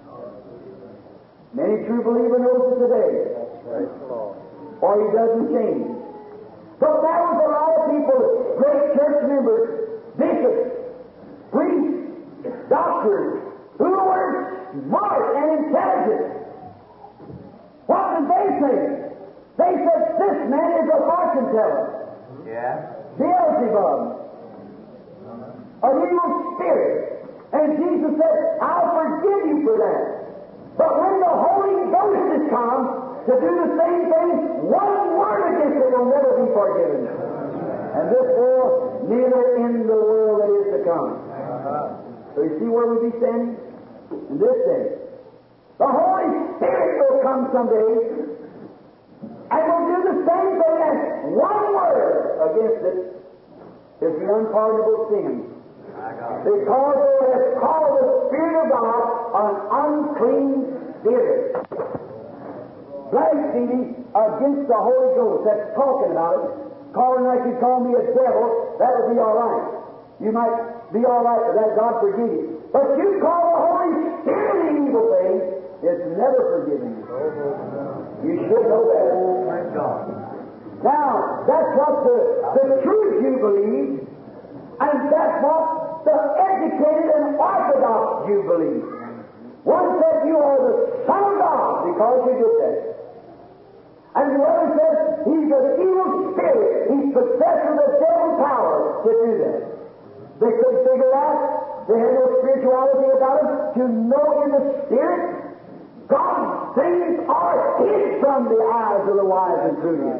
Many true believer knows it today. Or he doesn't change. But there was a lot of people, great church members, bishops, priests, doctors, who were smart and intelligent. What did they say? They said, "This man is a fortune teller." Yeah. Beelzebub, an evil spirit. And Jesus said, "I'll forgive you for that. But when the Holy Ghost has come to do the same thing, one word against it will never be forgiven. And this world, neither in the world that is to come." So you see where we be standing? In this day. The Holy Spirit will come someday and will do the same thing, and one word against it is the unpardonable sin. Because they have called the Spirit of God an unclean spirit. Blasphemy against the Holy Ghost, that's talking about it. Calling like you call me a devil, that would be all right. You might be all right with that, God forgive you. But you call the Holy Spirit an evil thing, it's never forgiven you. You should know that. Now, that's what the true Jew believes, and that's what the educated and orthodox Jew believes. One said, "You are the Son of God because you did that." And the other says, "He's an evil spirit. He's possessed with the devil's power to do that." They couldn't figure it out. They had no spirituality about it. To know in the Spirit, God's things are hid from the eyes of the wise and prudent.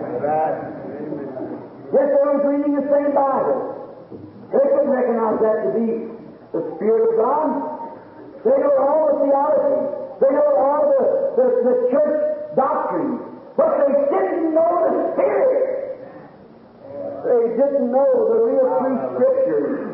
Yes, they was reading the same Bible. They couldn't recognize that to be the Spirit of God. They know all the theology. They know all the church doctrine. But they didn't know the Spirit. They didn't know the real true Scriptures.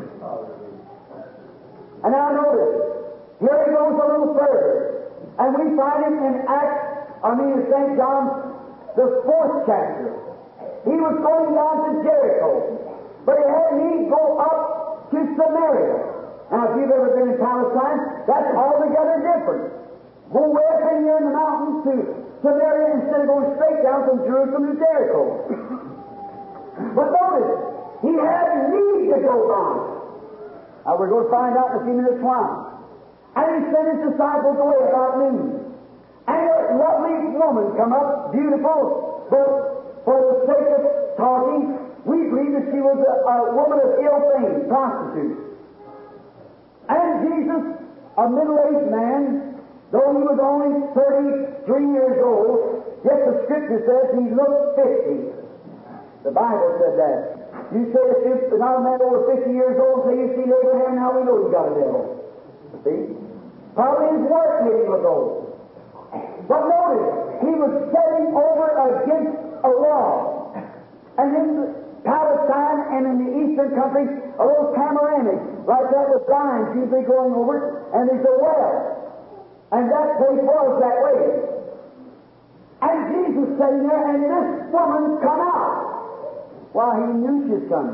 And now notice, here he goes a little further. And we find him in St. John, the 4th chapter. He was going down to Jericho, but he had need go up to Samaria. Now, if you've ever been in Palestine, that's altogether different. Go way up in here in the mountains to Samaria instead of going straight down from Jerusalem to Jericho. But notice, he had need to go by. We're going to find out in a few minutes why. And he sent his disciples away about noon. And a lovely woman come up, beautiful, but for the sake of talking, we believe that she was a woman of ill fame, prostitute. And Jesus, a middle-aged man, though he was only 33 years old, yet the Scripture says he looked 50. The Bible said that. You say if not a man over 50 years old, say you've seen Abraham, now we know he got a devil. See? Probably his work made him look old. But notice, he was setting over against a wall. And in Palestine and in the eastern countries, a little panoramic, like that with vines usually going over it, and there's a well. And that place was that way. And Jesus sitting there, and this woman come out. Well, he knew she was coming.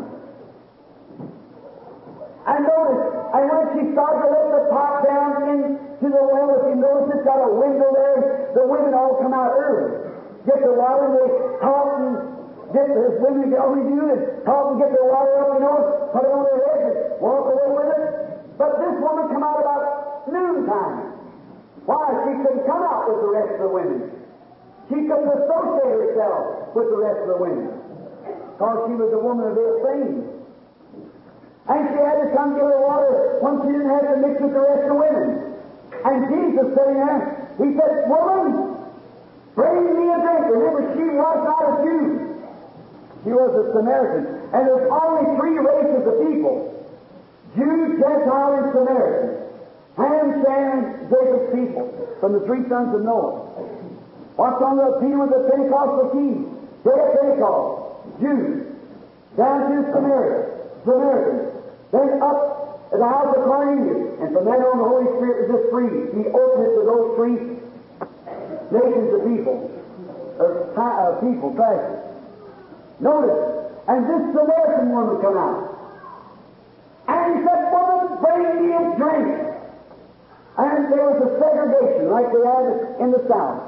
And notice, and when she started to let the pot down into the well, if you notice it's got a window there, the women all come out early. Get the water, and they talk and get the women can only do is talk and get the water up, you know, put it on their heads and walk away with it. But this woman come out about noontime. Why? She couldn't come out with the rest of the women. She couldn't associate herself with the rest of the women, because she was a woman of ill fame. And she had to come get her water when she didn't have to mix with the rest of the women. And Jesus sitting there, he said, "Woman, bring me a drink." Remember, she was not a Jew. She was a Samaritan. And there's only three races of people: Jew, Gentile, and Samaritan. Ham, Shem, and Jacob's people, from the three sons of Noah. What's on the Peter with the Pentecostal keys? Day of Pentecost, Jews, down to Samaritans, then up at the house of Cornelius, and from then on the Holy Spirit was just free. He opened it to those three nations of people, classes. Notice, and this Samaritan woman come out, and he said, "Woman, bring me a drink." And there was a segregation like they had in the South.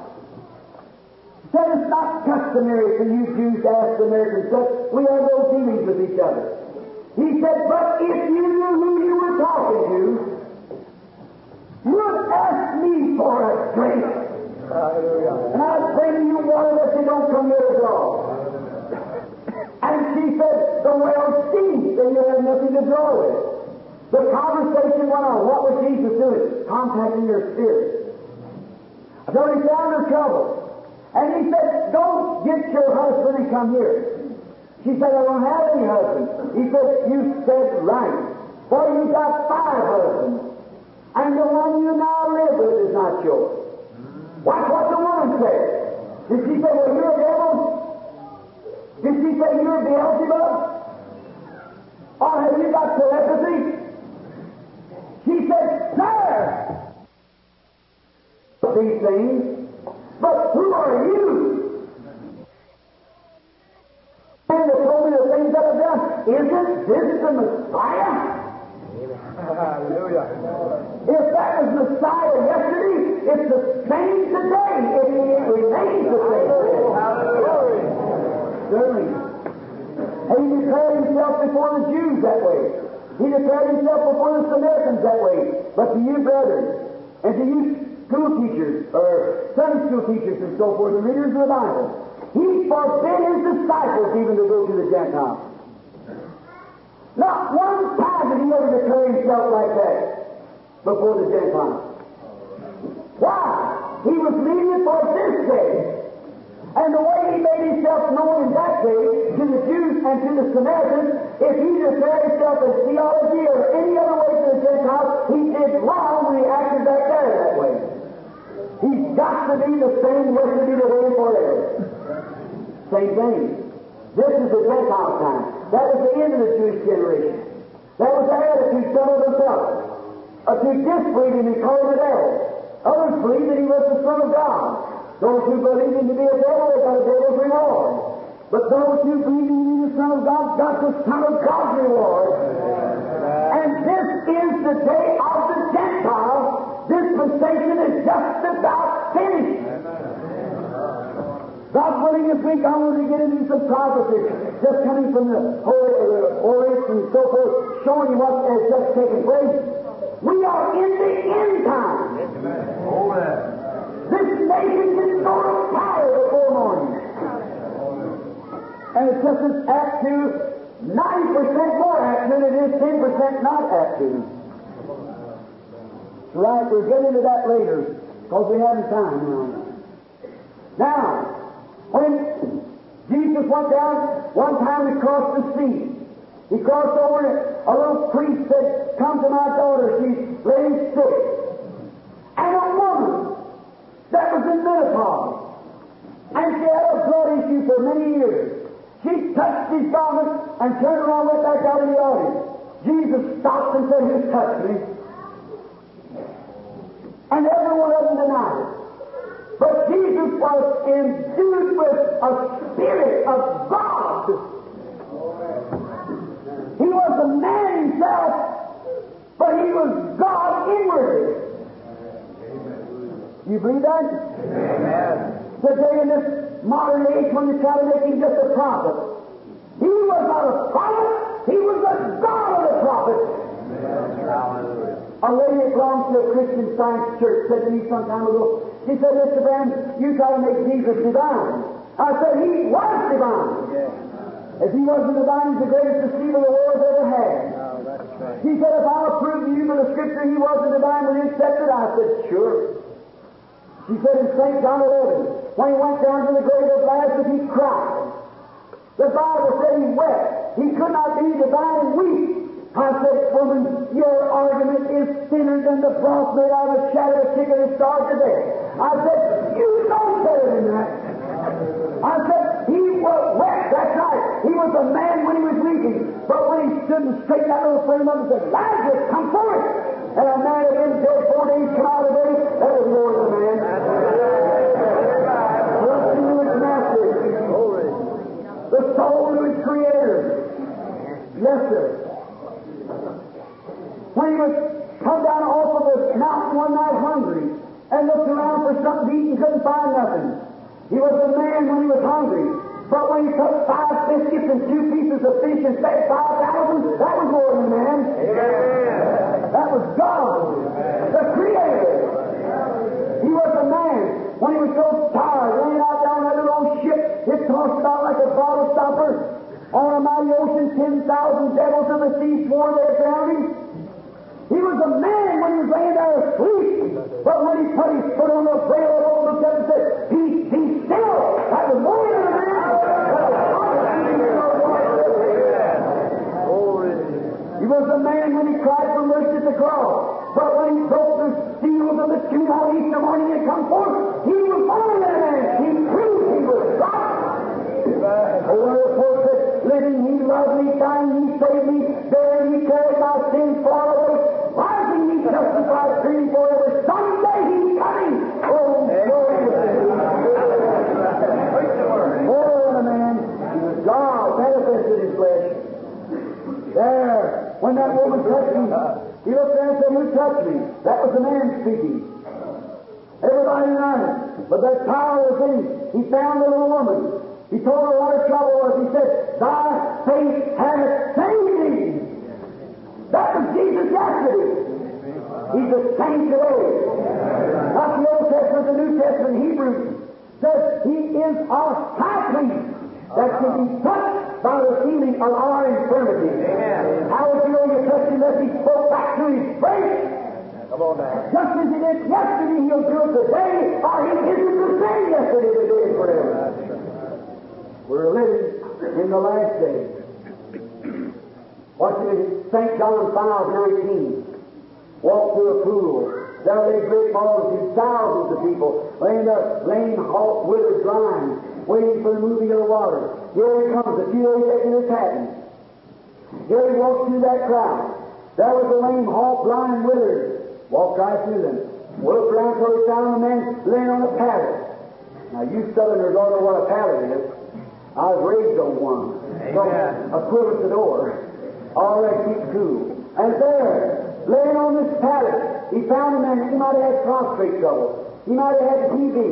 He said, "It's not customary for you Jews to ask the Americans that we have no dealings with each other." He said, "But if you knew who you were talking to, you would ask me for a drink. Hallelujah. And I'd bring you water that you don't come here to draw." And she said, "The well stinks and you have nothing to draw with." The conversation went on. What was Jesus doing? Contacting her spirit. Until he found her trouble. And he said, "Don't get your husband and come here." She said, "I don't have any husband." He said, "You said right. For you got 5 husbands. And the one you now live with is not yours." Watch what the woman said. Did she say, "Well, you're a devil"? Did she say, "You're Beelzebub"? Or have you got telepathy? She said, "Sir, these things, but who are you?" And they told me the things that I've done. Isn't this the Messiah? Hallelujah. If that was Messiah yesterday, it's the same today. It remains the same. Hallelujah. Certainly. And he declared himself before the Jews that way. He declared himself before the Samaritans that way. But to you, brethren, and to you school teachers, or Sunday school teachers and so forth, the readers of the Bible, he forbid his disciples even to go to the Gentiles. Not one time did he ever declare himself like that before the Gentiles. Why? He was leaving it for this day. And the way he made himself known in that day to the Jews and to the Samaritans, if he declared himself as theology or any other way to the Gentiles, he did wrong when he acted back there that way. He's got to be the same yesterday, today, and forever. Same thing. This is the Gentile time. That was the end of the Jewish generation. That was their attitude, some of themselves. To disbelieve him, he called him the devil. Others believed that he was the Son of God. Those who believed him to be a devil, they got a devil's reward. But those who believed him to be the Son of God got the Son of God's reward. And this is the day of the Gentiles. Dispensation is just about finished. God willing, this week I want to get into some prophecy, just coming from the Orient and so forth, showing you what has just taken place. We are in the end time. This nation didn't go to power before morning. And it's just as apt to 90% more apt to than it is 10% not apt to. That's right, we'll get into that later, because we haven't time now. Now, when Jesus went down, one time he crossed the sea. He crossed over and a little priest said, "Come to my daughter, she's laying sick." And a woman that was in menopause, and she had a blood issue for many years, she touched his garment and turned around and went back out in the audience. Jesus stopped and said, "Who touched me?" And every one of them denied it. But Jesus was endued with a Spirit of God. He was a man himself, but he was God inwardly. You believe that? Amen. Today in this modern age, when you try to make him just a prophet, he was not a prophet, he was the God of the prophet. Hallelujah. A lady that belongs to a Christian Science church said to me some time ago, she said, "Mr. Branham, you try to make Jesus divine." I said, "He was divine." Yeah. If he wasn't divine, he's the greatest deceiver the world's ever had. No, that's right. She said, "If I'll prove to you by the Scripture he wasn't divine, will you accept it?" I said, "Sure." She said in St. John 11, when he went down to the grave of Lazarus, he cried. The Bible said he wept. He could not be divine and weep. I said, "Woman, your argument is thinner than the frost made out of a shadow of a chicken that starved to death." I said, "You know better than that." I said, "He was wept, that's right. He was a man when he was weeping. But when he stood and straightened that little frame up and said, 'Lazarus, come forth!' and a man had been dead 4 days come out of the grave, that was more than a man." Trust in his master. The soul of his creator. Yes, sir. When he was come down off of the mountain one night hungry and looked around for something to eat and couldn't find nothing. He was a man when he was hungry. But when he took 5 biscuits and 2 pieces of fish and fed 5,000, that was more than a man. Amen. That was God, the Creator. He was a man when he was so tired, laying out there on that little old ship, it tossed about like a bottle stopper. On a mighty ocean, 10,000 devils of the sea swore they had drowned him. He was a man when he was laying there asleep. But when he put his foot on the rail, the Lord looked up and said, "Peace, be still." That was more than a man. He was a man when he cried for mercy at the cross. But when he broke the seals of the tomb on Easter morning and come forth, he was more than a man. He proved he was God. Oh, one of the folks said, "Living, he loved me, dying, he saved me, buried, he carried my sins far away, rising, he justified, dreaming forever. Someday he's coming." Oh, more than a man. He was God, manifested in flesh. There, when that woman touched him, he looked there and said, "Who touched me?" That was the man speaking. Everybody denied it, but that power was in him. He found the little woman. He told her what her trouble was. He said, "Thy faith hath saved thee." That was Jesus yesterday. He's the same today. Not the Old Testament, the New Testament, Hebrews says he is our high priest that can be touched by the healing of our infirmity. How would you know you touched him unless he spoke back to his grace? Come on now. Just as he did yesterday, he'll do it today, or he isn't the same yesterday, today, and forever. We're living in the last days. Watch it in St. John 5:19. Walk through a pool. There lay great multitudes, thousands of people, laying there, lame, halt, withered, blind, waiting for the moving of the water. Here he comes, a few days after this happened. Here he walked through that crowd. There was a lame, halt, blind, withered. Walked right through them. Looked around till he found a man laying on a pallet. Now, you Southerners all know what a pallet is. I was raised on one. Amen. So, equivalent to the door. All right, keep cool. And there, laying on this pallet, he found a man. He might have had prostrate trouble. He might have had TB.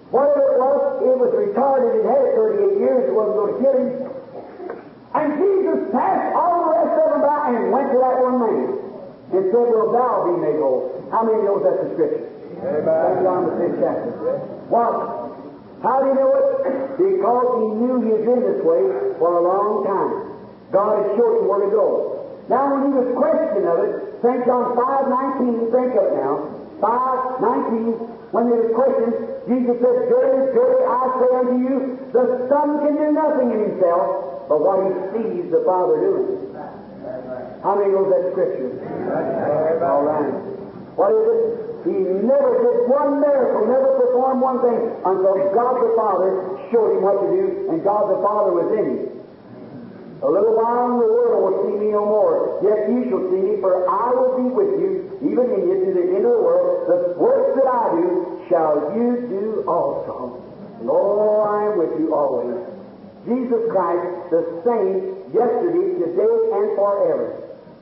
Whatever it was retarded. It had it 38 years. It wasn't going to kill him. And Jesus passed all the rest of them by and went to that one man and said, "Will thou be made whole?" How many knows that's the Scripture? Amen. John the 5th chapter. What? How do you know it? Because he knew he had been this way for a long time. God had showed him where to go. Now, when he was questioned of it, St. John 5:19, think of it now. 5:19, when they were questioned, Jesus said, "Verily, verily, I say unto you, the Son can do nothing in himself, but what he sees the Father doing." How many knows that Scripture? All right. What is it? He never did one miracle, never performed one thing until God the Father showed him what to do, and God the Father was in him. "A little while and the world will see me no more. Yet ye shall see me, for I will be with you, even in you, to the end of the world. The works that I do shall you do also. Lo, I am with you always." Jesus Christ, the same yesterday, today, and forever.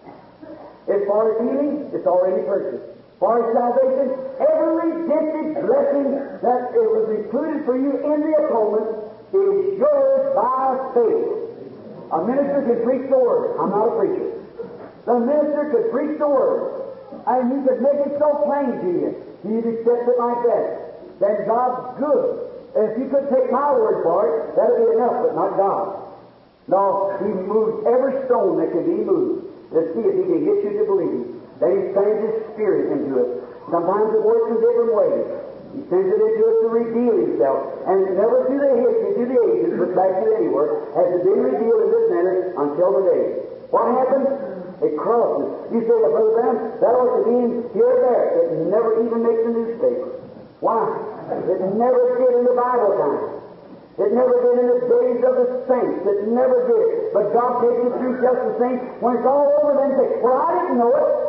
As far as healing, it's already purchased. As far as salvation, every redemptive blessing that it was included for you in the atonement is yours by faith. A minister can preach the Word. I'm not a preacher. The minister could preach the Word, and he could make it so plain to you. You'd accept it like that. Then God's good. If you could take my word for it, that would be enough, but not God. No, He moves every stone that can be moved to see if He can get you to believe. Then He sends His Spirit into it. Sometimes it works in different ways. He sends it into us to reveal Himself. And never through the history, through the ages, but back to anywhere, has it been revealed in this manner until today. What happens? It crosses. You say, "Well, Brother Branham, that ought to be in here or there." It never even makes the newspaper. Why? It never did in the Bible time. It never did in the days of the saints. It never did. But God takes it through just the same. When it's all over, then say, "Well, I didn't know it."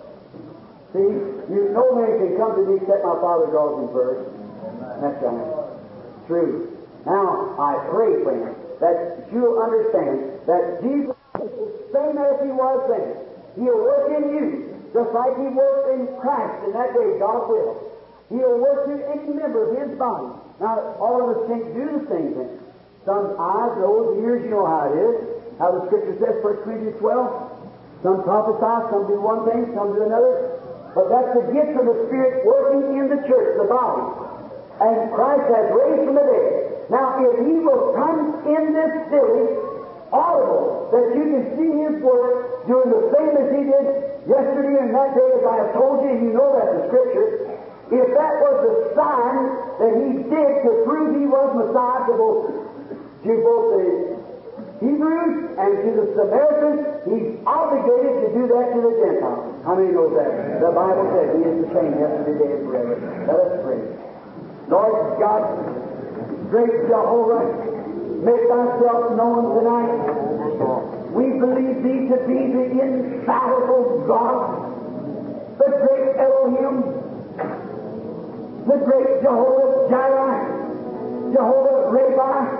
See, no man can come to me except my Father draws him first. That's right. True. Now, I pray, friends, that you'll understand that Jesus is the same as He was then. He'll work in you, just like He worked in Christ in that day. God will. He'll work in any member of His body. Now, all of us can't do the same thing. Some eyes, nose, ears, you know how it is. How the Scripture says, 1 Corinthians 12. Some prophesy, some do one thing, some do another. But that's the gift of the Spirit working in the church, the body. And Christ has raised from the dead. Now, if He will come in this city, audible, that you can see His work doing the same as He did yesterday and that day, as I have told you, and you know that's the Scripture. If that was the sign that He did to prove He was Messiah to both the Hebrews and to the Samaritans, He's obligated to do that to the Gentiles. How many know that? The Bible says He is the same yesterday, today, and forever. Let us pray. Lord God, great Jehovah, make Thyself known tonight. We believe Thee to be the infallible God, the great Elohim, the great Jehovah Jireh, Jehovah Rabbi,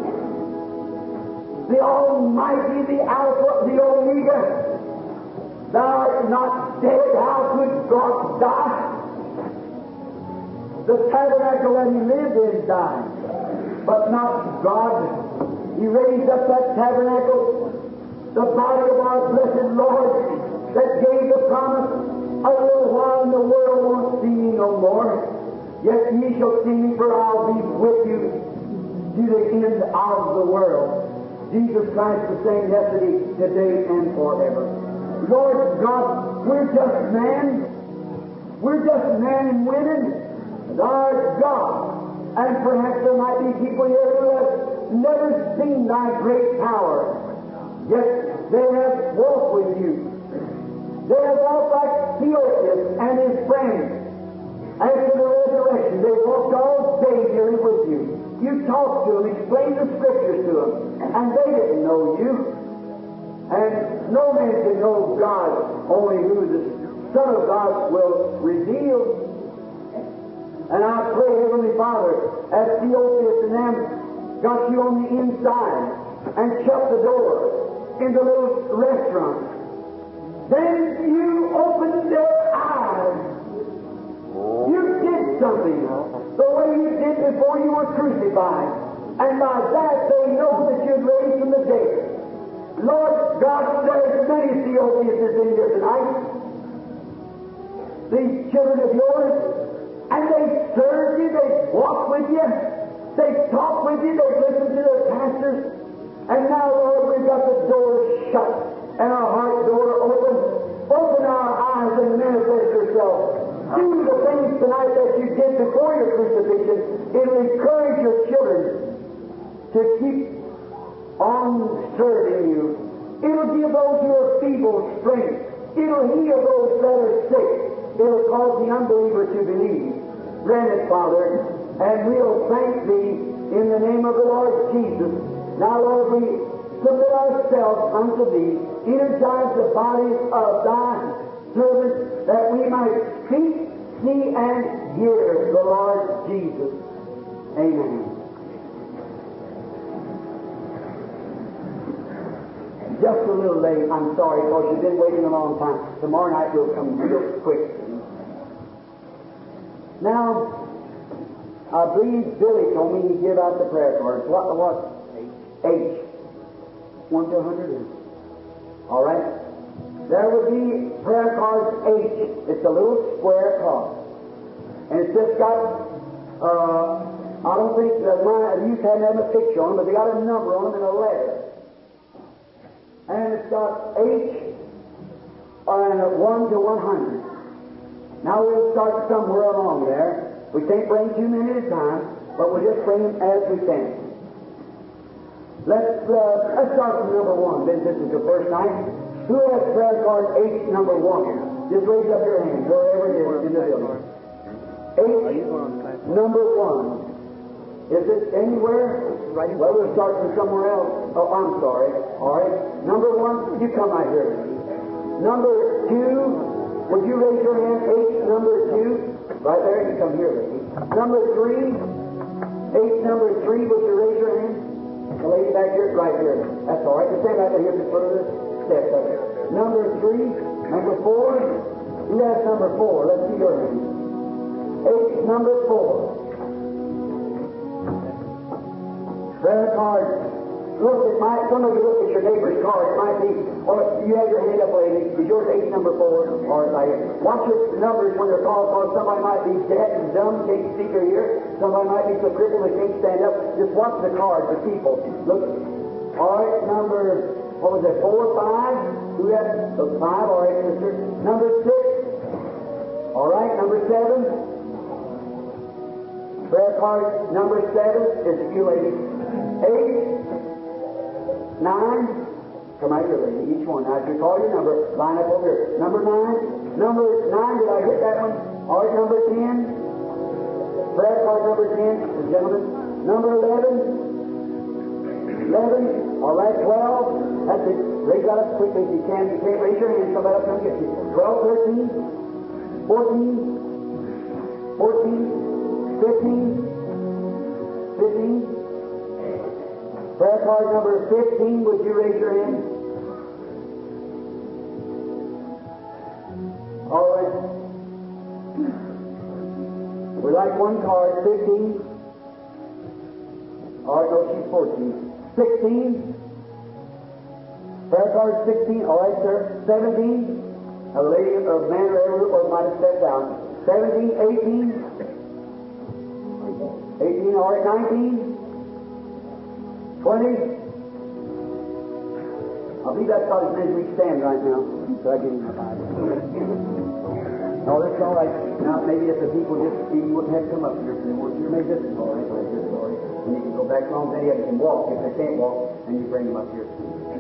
the Almighty, the Alpha, the Omega. Thou art not dead. How could God die? The tabernacle that He lived in died, but not God. He raised up that tabernacle, the body of our blessed Lord, that gave the promise, "A little while and the world won't see me no more. Yet ye shall see me, for I'll be with you to the end of the world." Jesus Christ the same yesterday, today, and forever. Lord God, we're just men. We're just men and women. Thou art God. And perhaps there might be people here who have never seen Thy great power. Yet they have walked with you. They have walked like Theophilus and his friends. After the resurrection, they walked all day here with you. You talked to them, explained the Scriptures to them, and they didn't know you. And no man can know God, only who the Son of God will reveal. And I pray, Heavenly Father, as Theophilus and them got you on the inside and shut the door in the little restaurant, then you opened their eyes. You did something. the way you did before you were crucified. And by that they know that you'd raised from the dead. Lord God, there's many Ethiopians in here tonight, these children of yours, and they serve you, they walk with you, they talk with you, they listen to their pastors, and now, Lord, we've got the door shut and our heart door open. Open our eyes and manifest yourself. Do the things tonight that you did before your crucifixion. It'll encourage your children to keep on serving you. It'll give those who are feeble strength. It'll heal those that are sick. It'll cause the unbeliever to believe. Grant it, Father, and we'll thank Thee in the name of the Lord Jesus. Now, Lord, we submit ourselves unto Thee. Energize the bodies of Thy servants that we might speak, see, and hear the Lord Jesus. Amen. Just a little late, I'm sorry, because you've been waiting a long time. Tomorrow night will come real quick. Now, I believe Billy told me he'd give out the prayer cards. What? H. 1 to 100. All right? There would be prayer cards H. It's a little square card. And it's just got, I don't think that mine, you can't have a picture on them, but they got a number on them and a letter. And it's got H and 1 to 100. Now we'll start somewhere along there. We can't bring too many at a time, but we'll just bring them as we can. Let's start from number 1. This is the first night. Who has prayer card H number 1? Just raise up your hand, wherever it is in the building. H number 1. Is it anywhere? Well, we'll start from somewhere else. Oh, I'm sorry. All right. Number 1, you come right here. Number 2, would you raise your hand? H number 2. Right there, you come here, lady. Number 3, H number 3, would you raise your hand? The lady back here, right here. That's all right. Just stand right here in front of the steps up here. Number 3, number 4. Who has number 4? Let's see your hand. H number 4. Prayer card. Look, some of you look at your neighbor's card. It might be, or you have your hand up, lady. Is yours H number 4? Or right here. Watch your numbers when they're called for. Somebody might be deaf and dumb, can't speak or hear. Somebody might be so crippled they can't stand up. Just watch the card for people. Look. All right, number, what was it, 4 or 5? Who has? Look, 5. All right, sister. Number 6. All right, number 7. Prayer card number 7 is you, lady. 8. 9, come out here, lady, each one. Now, if you call your number, line up over here. Number 9, did I hit that one? All right, number 10, prayer card number 10, gentlemen. Number 11, all right, 12, that's it. Raise that up quickly if you can. If you can't raise your hand, somebody else come get you. 12, 13, 14, 15, 15, prayer card number 15, would you raise your hand? All right. We like one card, 15. All right, no, she's 14. 16. Prayer card 16. All right, sir. 17. Now, the lady or man or whoever might have stepped down. 17, 18. 18, all right, 19. 20. I believe that's about as many as we stand right now. So I give you my Bible. No, that's all right. Now, maybe if the people just see you wouldn't have to come up here if they want you. Maybe this is all right. This is all right. And you can go back as long as any of them can walk. If they can't walk, then you bring them up here.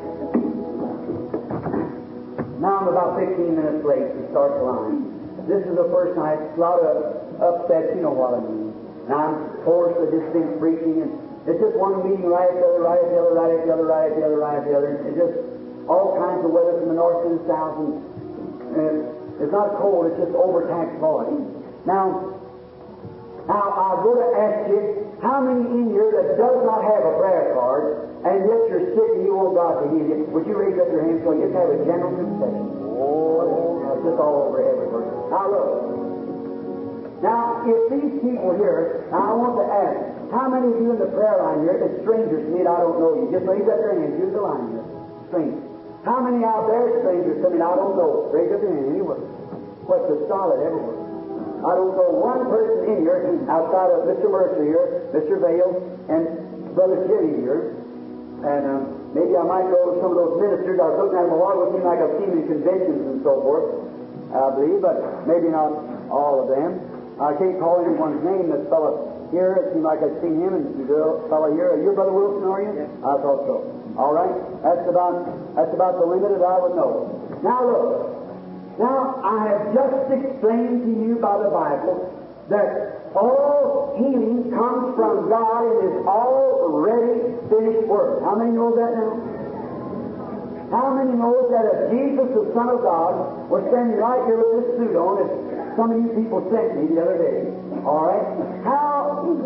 Now I'm about 15 minutes late to start the line. This is the first night. A lot of upsets, you know what I mean. And I'm forced to just think preaching and it's just one meeting right at the other, right at the other, right at the other, right at the other, right at the other. It's just all kinds of weather from the north to the south. And it's not cold, it's just overtaxed voice. Now I'm going to ask you, how many in here that does not have a prayer card, and yet you're sick and you want God to heal you? Would you raise up your hand so you just have a general confession? Oh, just all over everywhere. Now look. Now, if these people here, now I want to ask, how many of you in the prayer line here is strangers to me and I don't know you? Just raise up your hands. Use the line here. Strangers. How many out there are strangers to me and I don't know? Raise up your hand anywhere. What's the solid everywhere? I don't know one person in here outside of Mr. Mercer here, Mr. Vale, and Brother Jimmy here. And maybe I might go to some of those ministers. I was looking at them a while ago, it seemed like I've seen them in conventions and so forth, I believe, but maybe not all of them. I can't call anyone's name. This fellow here, it seemed like I'd seen him, and the fellow here. Are you Brother Wilson, are you? Yes. I thought so. All right. That's about the limit that I would know. Now look. Now I have just explained to you by the Bible that all healing comes from God and is already finished work. How many know that now? How many know that if Jesus, the Son of God, was standing right here with this suit on, as some of you people sent me the other day, all right, how could,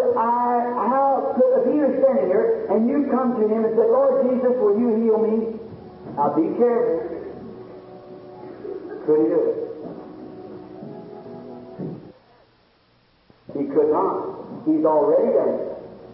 if he was standing here and you come to him and said, Lord Jesus, will you heal me? Now be careful. Could he do it? He could not. He's already done it.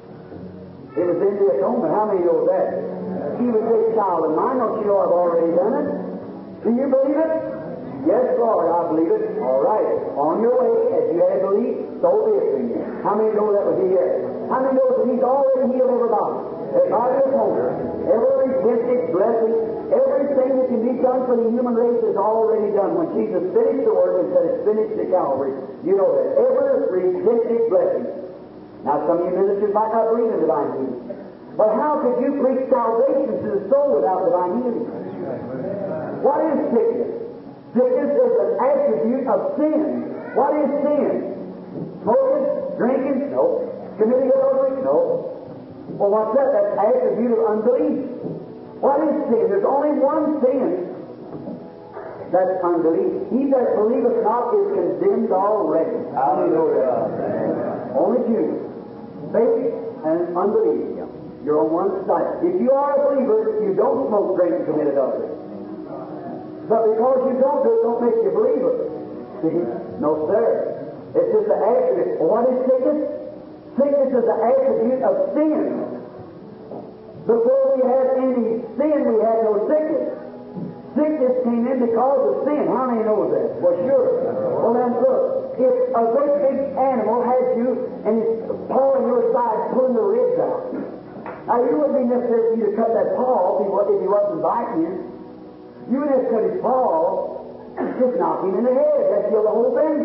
It was in the atonement. How many know that? He was a child of mine. Don't you know I've already done it? Do you believe it? Yes, Lord, I believe it. All right. On your way, as you had believed, so be it for you. How many know that was he here? How many know that he's already healed everybody? Everybody at home. Every redemptive blessing, everything that can be done for the human race is already done. When Jesus finished the work and said it's finished at Calvary, you know that. Every redemptive blessing. Now, some of you ministers might not believe in divine healing. But how could you preach salvation to the soul without divine healing? What is sickness? Sickness is an attribute of sin. What is sin? Smoking? Drinking? No. Committing adultery? No. Well, what's that? That's an attribute of unbelief. What is sin? There's only one sin. That's unbelief. He that believeth not is condemned already. How do you know that? Only two. Faith and unbelief. You're on one side. If you are a believer, you don't smoke, drink, and commit adultery. But because you don't do it, don't make you a believer. See? No, sir. It's just an attribute. Well, what is sickness? Sickness is an attribute of sin. Before we had any sin, we had no sickness. Sickness came in because of sin. How many know that? Well, sure. Well, then look. If a great big animal has you and is pawing your side, pulling the ribs out. Now, you wouldn't be necessary for you to cut that paw if he wasn't biting you. You would have to cut his paw, just knock him in the head. That's kill the whole thing.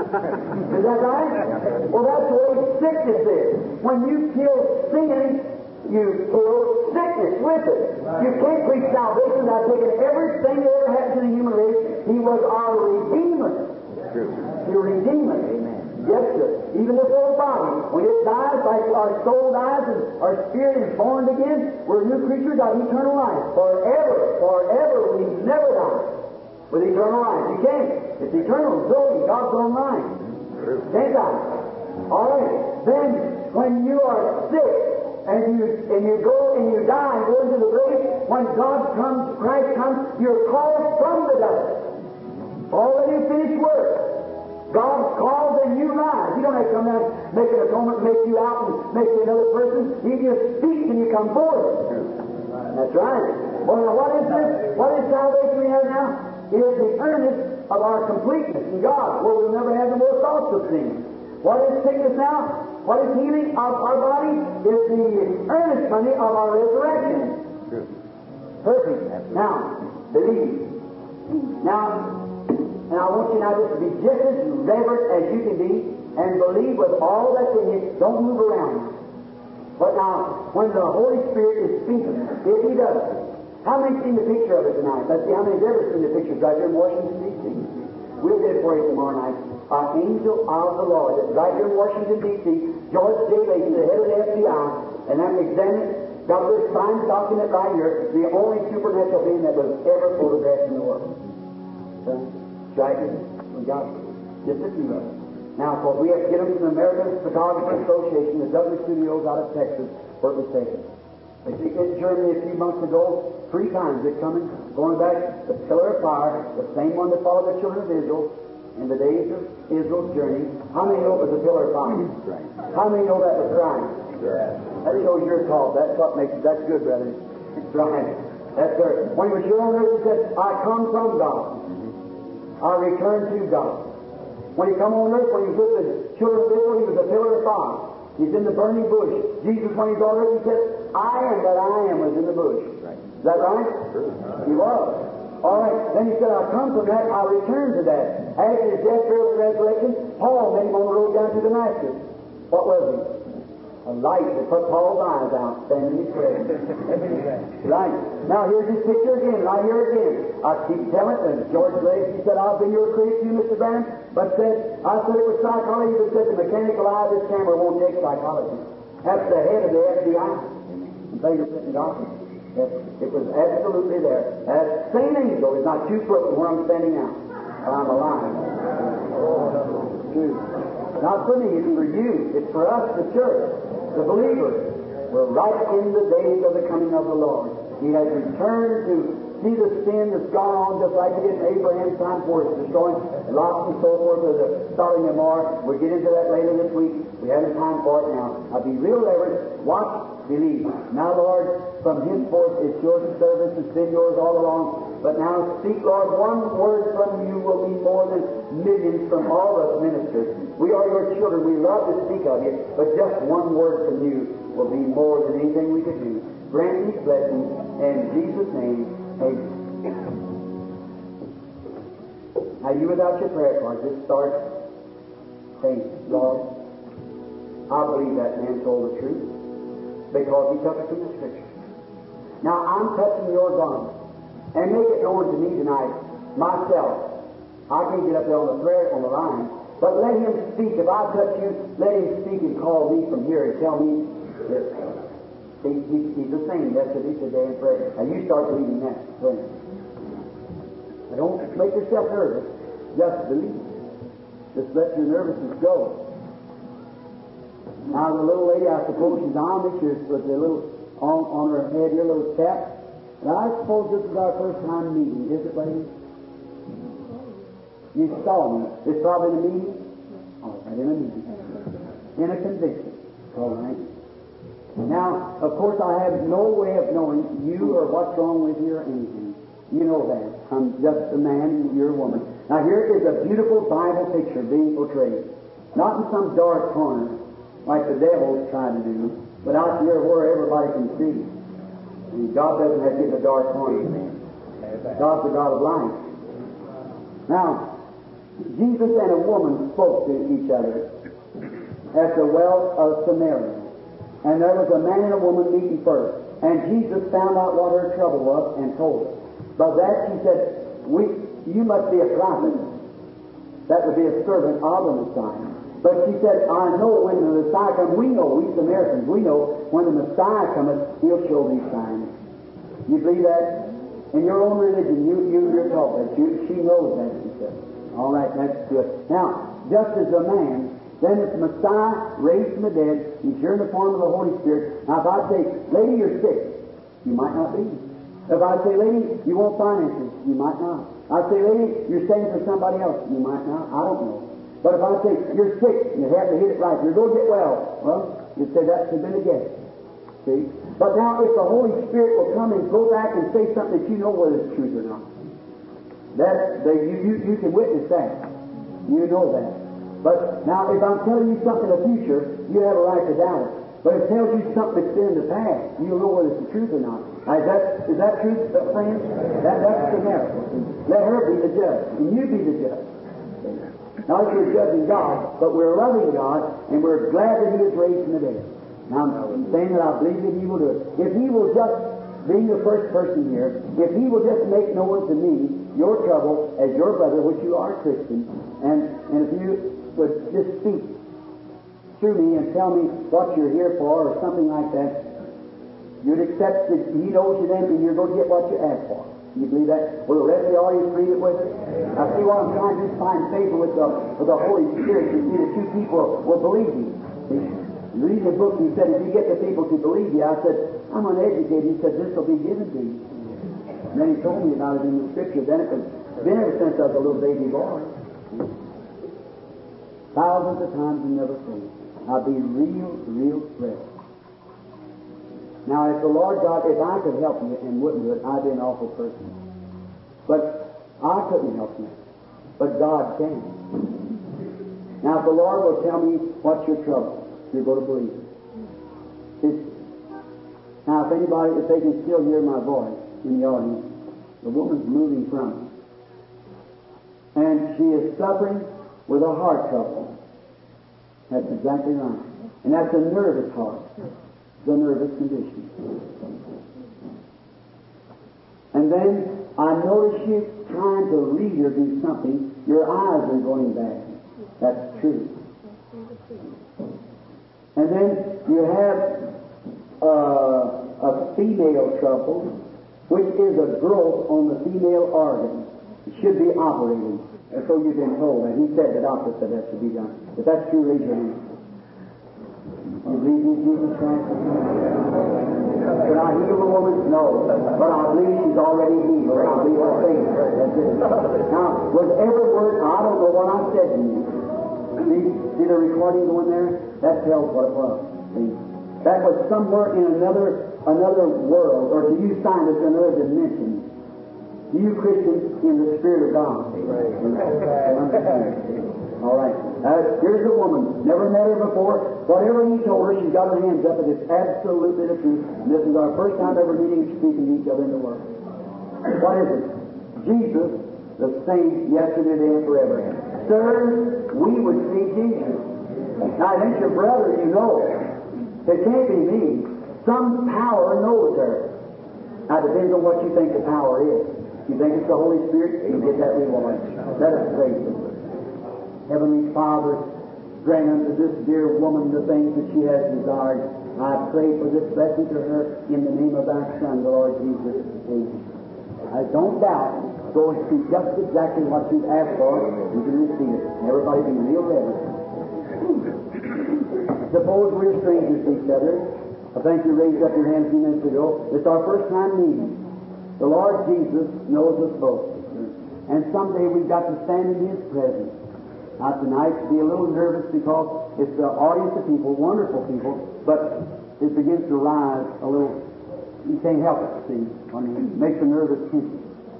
Is that right? Well, that's the way sickness is. When you kill sin, you kill sickness with it. You can't preach salvation without taking everything that ever happened to the human race. He was our Redeemer. Your Redeemer. Amen. Yes, sir. Even this old body, when it dies, like our soul dies and our spirit is born again, we're new creatures of eternal life. Forever, we never die with eternal life. You can't. It's eternal. Zoe, God's own life. Can't die. All right. Then, when you are sick and you go and you die and go into the grave, when God comes, Christ comes, you're called from the dust. Already finished work. God calls and you rise. You don't have to come down, make an atonement, make you out, and make you another person. He just speaks and you come forward. That's right. Well, now what is this? What is salvation we have now? It is the earnest of our completeness in God, where we'll never have the more thoughts of sin. What is sickness now? What is healing of our body? Is the earnest money of our resurrection. Perfect. Now, believe. Now, and I want you now just to be just as reverent as you can be and believe with all that's in you. Don't move around. But now, when the Holy Spirit is speaking, if He does, how many seen the picture of it tonight? Let's see how many's ever seen the pictures right here in Washington, D.C. We'll get it for you tomorrow night. Our angel of the Lord. It's right here in Washington, D.C. George J. Lacey, the head of the FBI, and I'm examining, got this signed document right here, the only supernatural being that was ever photographed in the world. Right here. We got just a few of them. Now, of course, we have to get them from the American Photography Association, the Douglas Studios out of Texas, where it was taken. They took it in Germany a few months ago, 3 times it coming, going back, the pillar of fire, the same one that followed the children of Israel, in the days of Israel's journey. How many know it was a pillar of fire? How many know that was Christ? That shows you're taught. That's good, brother. Right. That's right. When he was here on earth, he said, I come from God. I return to God. When he come on earth, when he was with the children of Israel, he was a pillar of fire. He's in the burning bush. Jesus, when he's on earth, he said, I am that I am was in the bush. Is that right? He was. All right. Then he said, I come from that, I return to that. After his death, burial, and resurrection, Paul met him on the road down to Damascus. What was he? A light that put Paul's eyes out, standing in his presence. Right. Now here's his picture again, right here again. I keep telling it, George Lacey, he said, I've been your critic too, Mr. Branham, but I said it was psychology, but said the mechanical eye of this camera won't take psychology. That's the head of the FBI. And fingerprint doctrine. It was absolutely there. That same angel is not 2 foot from where I'm standing now. I'm alive. Not for me, it's for you. It's for us, the church, the believers. We're right in the days of the coming of the Lord. He has returned to see the sin that's gone on, just like he did in Abraham's time for us, destroying Lot and so forth, with the Sodom and Gomorrah. We'll get into that later this week. We haven't time for it now. I'll be real reverent. Watch, believe. Now, Lord, from henceforth it's your service. It's been yours all along. But now speak, Lord. One word from you will be more than millions from all of us ministers. We are your children. We love to speak of you. But just one word from you will be more than anything we could do. Grant these blessings in Jesus' name. Amen. Now, you without your prayer card, just start saying, Lord, I believe that man told the truth because he took it from the Scripture. Now, I'm touching your garment. And make it known to me tonight, myself. I can't get up there on the prayer, on the line, but let him speak. If I touch you, let him speak and call me from here and tell me this. He's the same yesterday, today, and forever. Now, you start believing that. Don't make yourself nervous. Just believe. Just let your nervousness go. Now, the little lady, I suppose she's Amish, with the little on her head, your little cap. And I suppose this is our first time meeting, is it, ladies? You saw me. It's probably in a meeting? All right, in a meeting. In a convention. All right. Now, of course, I have no way of knowing you or what's wrong with you or anything. You know that. I'm just a man and you're a woman. Now, here is a beautiful Bible picture being portrayed. Not in some dark corner, like the devil's trying to do, but out here where everybody can see. And God doesn't have to get in the dark corner. God's the God of light. Now, Jesus and a woman spoke to each other at the well of Samaria. And there was a man and a woman meeting first. And Jesus found out what her trouble was and told her. But that she said, you must be a prophet. That would be a servant of the Messiah. But she said, I know when the Messiah comes, we know, we Samaritans, we know when the Messiah cometh, he'll show these signs. You believe that? In your own religion, you're taught that. She knows that, she said. All right, that's good. Now, just as a man, then it's Messiah raised from the dead, he's here in the form of the Holy Spirit. Now, if I say, lady, you're sick, you might not be. If I say, lady, you want finances, you might not. I say, lady, you're staying for somebody else, you might not. I don't know. But if I say, you're sick, and you have to hit it right, you're going to get well, you'd say that should have been a guess. See? But now, if the Holy Spirit will come and go back and say something that you know whether it's truth or not, you can witness that. You know that. But now, if I'm telling you something in the future, you have a right to doubt it. But if it tells you something that's been in the past, you'll know whether it's the truth or not. Now, is that truth, friends? That's the miracle. Let her be the judge, and you be the judge. Not that we're judging God, but we're loving God, and we're glad that He is raised from the dead. Now, I'm saying that I believe that He will do it. If He will just, being the first person here, if He will just make known to me your trouble as your brother, which you are a Christian, and if you would just speak through me and tell me what you're here for or something like that, you'd accept that He knows you then, and you're going to get what you ask for. You believe that? Will the rest of the audience believe it with it? I see what I'm trying to do is find favor with the Holy Spirit to see that you people will believe me. See? You read the book, he said, if you get the people to believe you, I said, I'm uneducated. He said, this will be given to you. And then he told me about it in the Scripture. Then ever since I was a little baby boy. thousands of times and never fail. I'd be real thrilled. Now, if the Lord God, if I could help you and wouldn't do it, I'd be an awful person. But I couldn't help you. But God can. Now, if the Lord will tell me what's your trouble, you're going to believe it. Now, if they can still hear my voice in the audience, the woman's moving from me. And she is suffering with a heart trouble. That's exactly right. And that's a nervous heart. It's a nervous condition. And then I notice you trying to read or do something. Your eyes are going back. That's true. And then you have a female trouble, which is a growth on the female organ. It should be operated. And so you've been told that. He said, the doctor said that should be done. If that's true, raise your hand. You believe in Jesus Christ? Can I heal the woman? No. But I believe she's already healed. I believe her faith. That's it. Now, was every word, I don't know what I said to you. See the recording going there? That tells what it was. See? That was somewhere in another world, or to you scientists, another dimension. You Christians in the Spirit of God. All right. Here's a woman. Never met her before. Whatever you told her, she's got her hands up, and it's absolutely the truth. And this is our first time ever meeting and speaking to each other in the world. What is it? Jesus, the same yesterday, today, and forever. Sir, we would see Jesus. Now, it ain't your brother, you know. It can't be me. Some power knows her. Now, it depends on what you think the power is. If you think it's the Holy Spirit, you get that reward. Let us pray. Heavenly Father, grant unto this dear woman the things that she has desired. I pray for this blessing to her in the name of thy Son, the Lord Jesus. Amen. I don't doubt. Go and see just exactly what you've asked for. You can receive it. Everybody be real ready. Suppose we're strangers to each other. I think you raised up your hand a few minutes ago. It's our first time meeting. The Lord Jesus knows us both. And someday we've got to stand in His presence. Now tonight, be a little nervous because it's an audience of people, wonderful people, but it begins to rise a little. You can't help it, see, when it makes a nervous tension.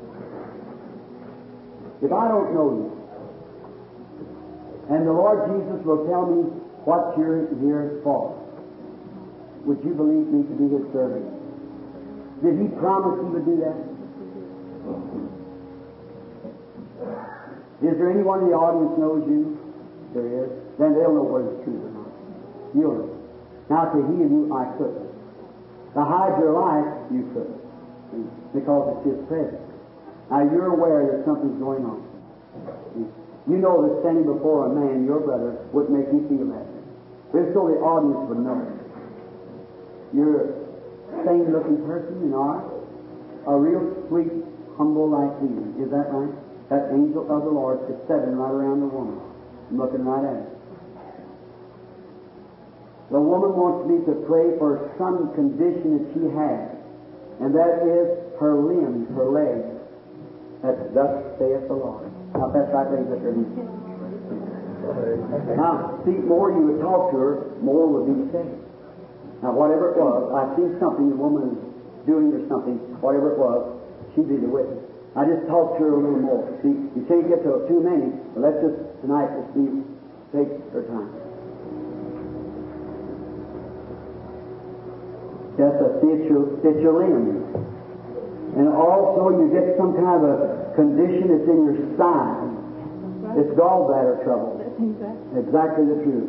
If I don't know you, and the Lord Jesus will tell me what you're here for, would you believe me to be His servant? Did He promise He would do that? Is there anyone in the audience knows you? There is. Then they'll know whether it's true or not. You'll know. Now to heal you, I couldn't. To hide your life, you couldn't. Because it's His presence. Now you're aware that something's going on. You know that standing before a man, your brother, would make you feel that. But so the audience would know. You're a sane-looking person, you are. A real sweet, humble like being. Is that right? That angel of the Lord is sitting right around the woman, looking right at her. The woman wants me to pray for some condition that she has, and that is her limbs, her legs. That's thus saith the Lord. Now, that's right, raise up your hand. Now, see, more you would talk to her, more would be said. Now, whatever it was, I see something the woman is doing or something, whatever it was, she'd be the witness. I just talk to her a little more. See, you can't get to too many, but let's just, tonight, take her time. Yes, I see it's your limbs. And also you get some kind of a condition that's in your side. It's gallbladder trouble. Exactly the truth.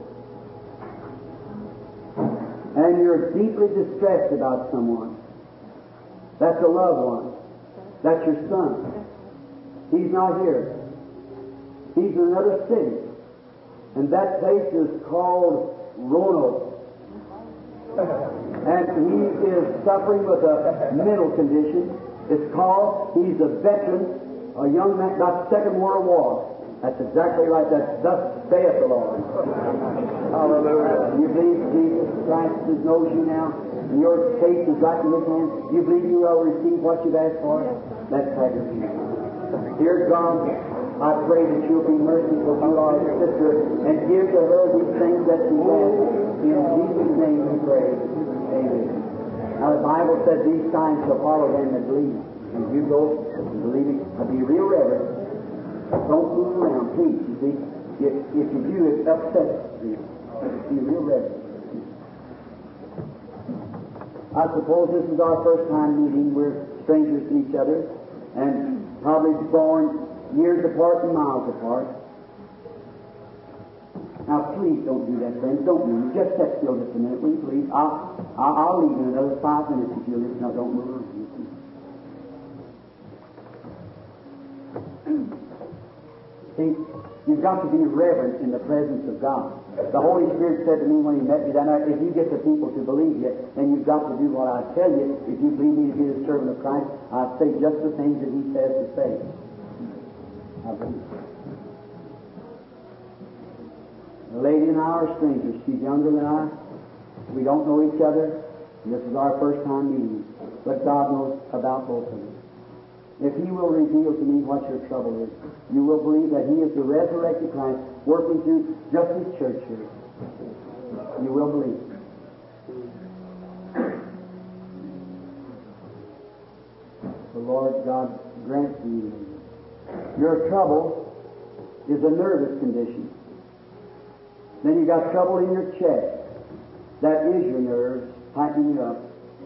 And you're deeply distressed about someone. That's a loved one. That's your son. He's not here. He's in another city. And that place is called Roanoke. And he is suffering with a mental condition. It's called, he's a veteran, a young man, got the Second World War. That's exactly right. That's thus saith the Lord. Hallelujah. You believe Jesus Christ knows you now? And your case is right in His hands. You believe you will receive what you've asked for? Let's have your hand. Dear God, I pray that you'll be merciful to our sister and give to her these things that she has. In Jesus' name we pray. Amen. Now the Bible says these signs shall follow them that believe. And you go believing. Be real reverent. Don't move around, please. You see, if you do, it upsets you. Be real reverent. I suppose this is our first time meeting. We're strangers to each other, and probably born years apart and miles apart. Now, please don't do that, friends. Don't move. Just sit still just a minute, will you, please? I'll leave in another 5 minutes if you'll just not don't move around. See, you've got to be reverent in the presence of God. The Holy Spirit said to me when He met me that night, if you get the people to believe you, then you've got to do what I tell you. If you believe me to be the servant of Christ, I say just the things that He says to say. I believe. The lady and I are strangers. She's younger than I. We don't know each other. This is our first time meeting. But God knows about both of us. If He will reveal to me what your trouble is, you will believe that He is the resurrected Christ working through just His church here. You will believe. The Lord God grant to you. Your trouble is a nervous condition. Then you got trouble in your chest. That is your nerves tightening you up.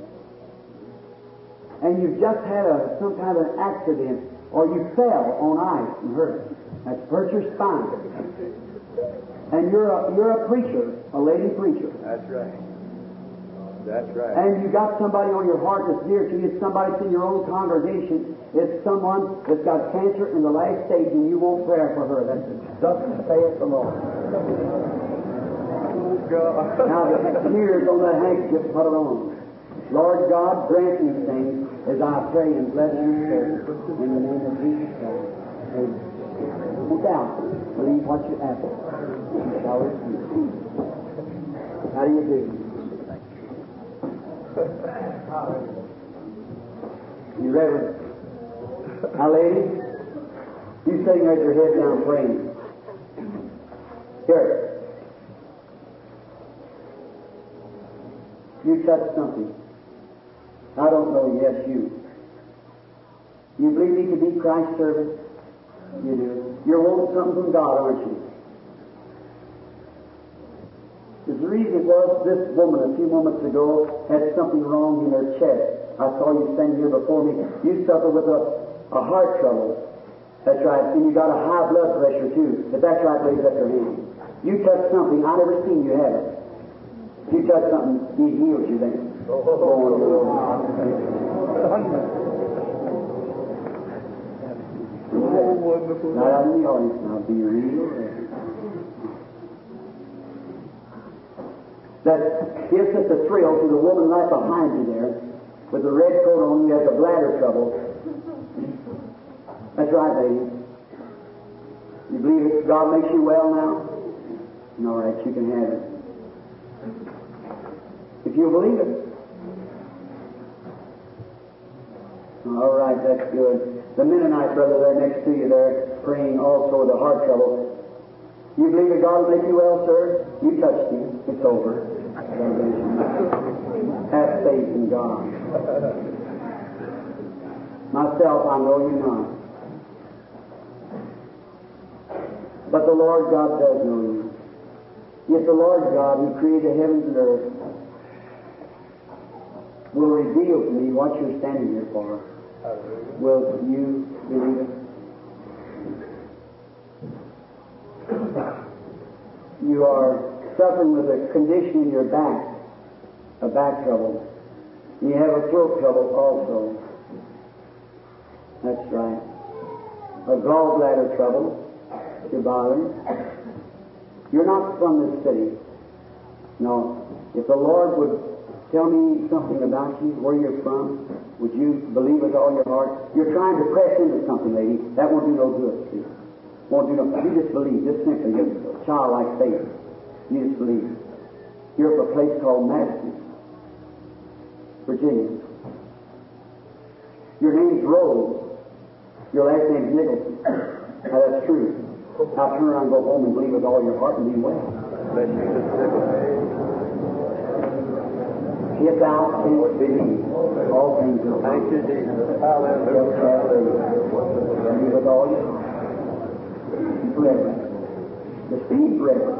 And you've just had some kind of an accident, or you fell on ice and hurt. That's hurt your spine. And you're a preacher, a lady preacher. That's right. That's right. And you got somebody on your heart that's dear to you. It's somebody that's in your own congregation. It's someone that's got cancer in the last stage, and you want prayer for her. That's thus saith the Lord. Oh God. Now the tears on that handkerchief, put it on. Lord God, grant these things as I pray and bless your church in the name of Jesus Christ. Amen. Without believe what you ask, you shall receive. How do you do? You reverend. Now, lady, you sitting there with your head down praying. Here. You touched something. I don't know. Yes, you. You believe me to be Christ's servant? You do. You're wanting something from God, aren't you? The reason was this woman a few moments ago had something wrong in her chest. I saw you standing here before me. You suffer with a heart trouble. That's right. And you got a high blood pressure too. But that's right, raise up your hand. You touched something. I never seen you have it. If you touched something, He healed you then. Wonderful. Not out in the audience now. Be real. That gives us a thrill to the woman right behind you there with the red coat on who has a bladder trouble. That's right, lady. You believe that God makes you well now? All right, you can have it. If you believe it. All right, that's good. The Mennonite brother there next to you there, praying also with the heart trouble. You believe that God will make you well, sir? You touched Him. It's over. Have faith in God. Myself, I know you're not. But the Lord God does know you. Yet the Lord God, who created the heavens and earth, will reveal to me what you're standing here for. Will you believe it? You are suffering with a condition in your back, a back trouble. You have a throat trouble also. That's right. A gallbladder trouble. You're bothering. You're not from this city. No. If the Lord would tell me something about you, where you're from, would you believe with all your heart? You're trying to press into something, lady. That won't do no good to you. Won't do no good. You just believe, just simply, just childlike faith. You just believe. You're at a place called Madison, Virginia. Your name's Rose. Your last name's Nicholson. Now, that's true. Now turn around and go home and believe with all your heart and be well. Bless you, Sister. If thou canst believe, all things are Thank you, possible. Jesus. Hallelujah. Believe with all your heart. Keep reverent. The speed reverent.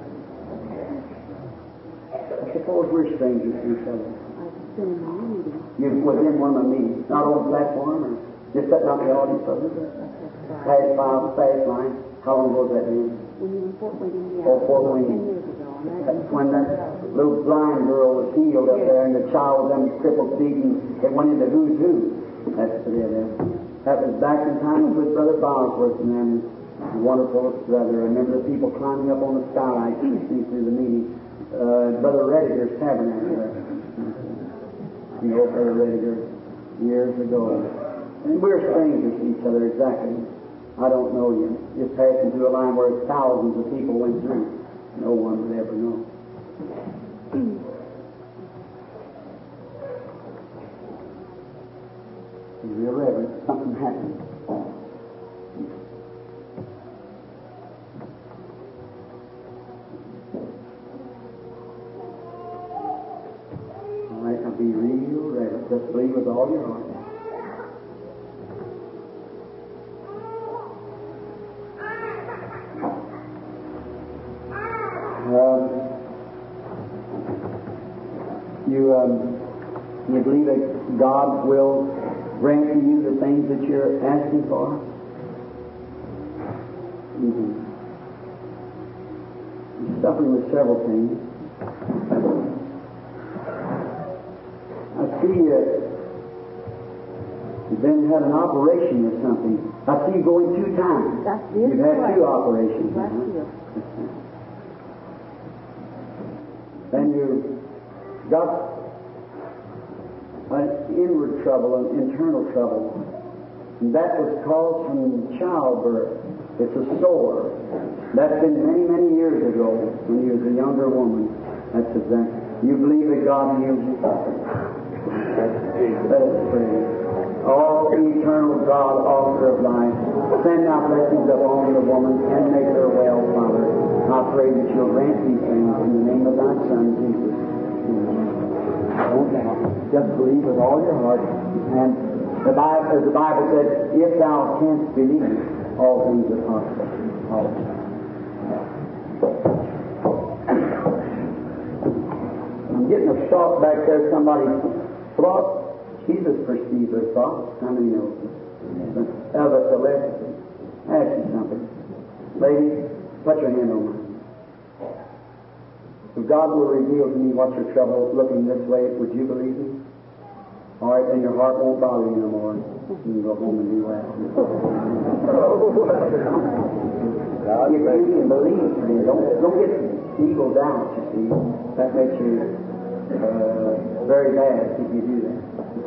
I suppose we're strangers to each other. You was in one of my meetings, not on the platform, or just sitting out in the audience of it. Fast line. How long ago was that been? When you were in Fort Wayne, Indiana. Fort Wayne. 10 years ago. That's when that little blind girl was healed up there, and the child with them crippled feet, and it went into who's who. That's the deal. That was back in time with Brother Bosworth and them wonderful brother. I remember the people climbing up on the skylight to see through the meeting. Brother Rediger's tabernacle. You know, Brother Rediger, years ago. And we're strangers to each other, exactly. I don't know you. Just passing through a line where thousands of people went through. No one would ever know. Real reverend, something happened. All right, now be real reverent. Just believe with all your heart. You believe that God will grant to you the things that you're asking for? Mm-hmm. You're suffering with several things. I see you've had an operation or something. I see you going 2 times. That's it. You've had 2 operations. That's it. Then you got an inward trouble, an internal trouble. And that was caused from childbirth. It's a sore. That's been many, many years ago when you was a younger woman. That's exactly. You believe that God heals you? Let us pray. Oh, eternal God, author of life, send out blessings upon the woman and make her well, Father. I pray that you'll grant these things in the name of thy Son, Jesus. Don't doubt. Just believe with all your heart. And as the Bible said, if thou canst believe, all things are possible. I'm getting a thought back there. Somebody thought Jesus perceived their thoughts. How many know? Of a telepathy. Ask you something. Lady, put your hand on mine. If God will reveal to me what your trouble is looking this way, would you believe me? All right, then your heart won't bother you no more. You can go home and do well. If you can believe, then don't get evil doubts, you see. That makes you very bad if you do that.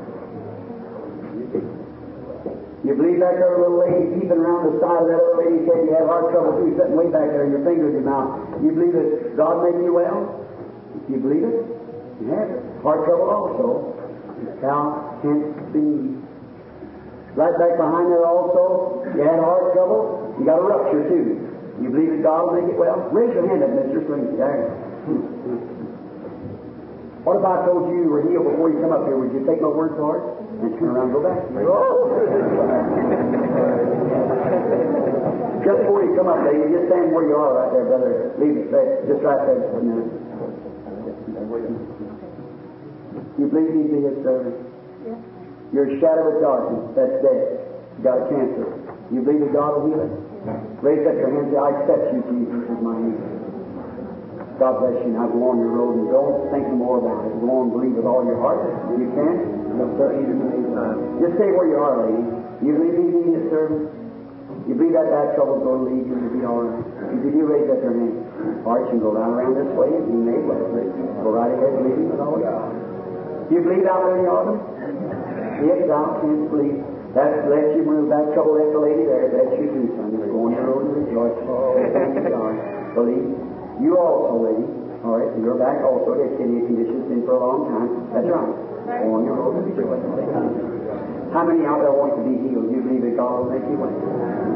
You believe back there, a little lady peeping around the side of that other lady said you had heart trouble too, sitting way back there, your fingers in your mouth. You believe that God made you well? If you believe it, you have it. Heart trouble also. Thou canst believe. Right back behind there also, you had heart trouble, you got a rupture too. You believe that God will make it well? Raise your hand up, Mr. Slinky. What if I told you were healed before you come up here? Would you take my word for it? And turn around and go back. Just before you come up, lady, just stand where you are right there, brother. Leave it just right there. You believe me to be his servant? Yes. You're a shadow of darkness. That's dead. You got a cancer. You believe that God will heal it? Raise up your hands and say, I accept you, Jesus, as my healer. God bless you. Now go on your road and don't think no more about it. Go on and believe with all your heart. You can. Just stay where you are, lady. You believe me to be his servant? You believe that trouble's going to leave you and you'll be all right. If you do, raise up your hand. All right, you can go right around this way and be made well. Go right ahead, believing with all your heart. Do you believe out there in the audience? If thou canst believe, that lets you move that trouble left the lady there. That's you too, son. Just go on your road and rejoice. Thank you, God. Believe. You also, lady. All right, so you're back also. There's kidney conditions been for a long time. That's right. Go on your road and rejoice. How many out there want to be healed? You believe that God will make you well?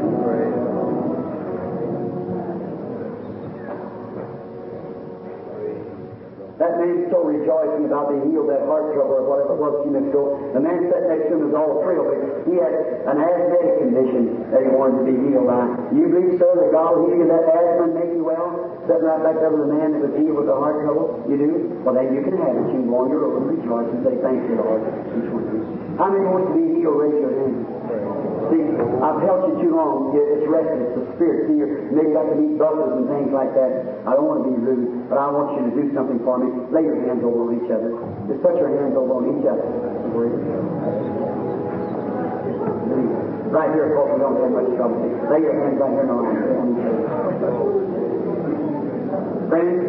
That man so rejoicing about being healed, that heart trouble or whatever it was a few minutes ago. The man sitting next to him was all thrilled. He had an asthmatic condition that he wanted to be healed by. You believe, sir, that God will heal you that asthma and make you well? Sitting right back there with the man that was healed with the heart trouble? You do? Well, then you can have it. You can go on your own and rejoice and say, thank you, Lord. Each one of you. How many want to be healed? Raise your hand. See, I've held you too long. It's restless, the spirit. See, you maybe got to meet buses and things like that. I don't want to be rude, but I want you to do something for me. Lay your hands over on each other. Just put your hands over on each other. Right here, folks, we don't have much trouble. Lay your hands right here on each other. Friends,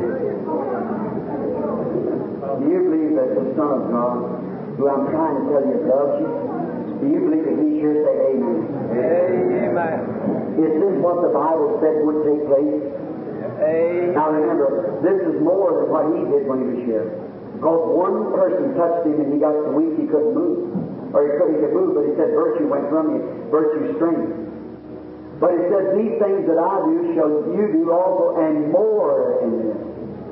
do you believe that the Son of God, who I'm trying to tell you loves you, do you believe that He's here? Say amen. Amen. Is this what the Bible said would take place? Amen. Now remember, this is more than what He did when He was here. Because one person touched Him and he got so weak he couldn't move. Or he could move, but He said virtue went from you, virtue strength. But It says, these things that I do shall you do also, and more in this.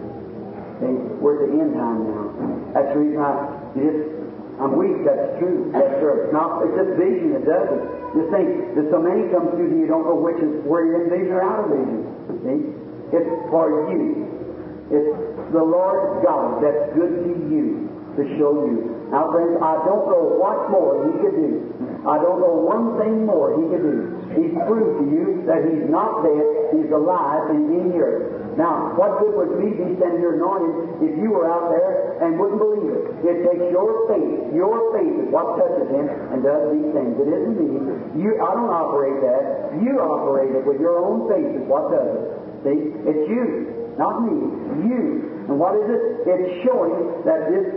See, we're at the end time now. That's the reason I'm weak, that's true. Yes, sir. It's just vision that does it. Just think, there's so many come through you don't know which is where you're in vision or out of vision. See? It's for you. It's the Lord God that's good to you to show you. Now, friends, I don't know what more He could do. I don't know one thing more He could do. He's proved to you that He's not dead, He's alive and in the earth. Now, what good would me be standing here anointed if you were out there and wouldn't believe it? It takes your faith. Your faith is what touches Him and does these things. It isn't me. I don't operate that. You operate it with your own faith is what does it. See? It's you, not me. You. And what is it? It's showing that this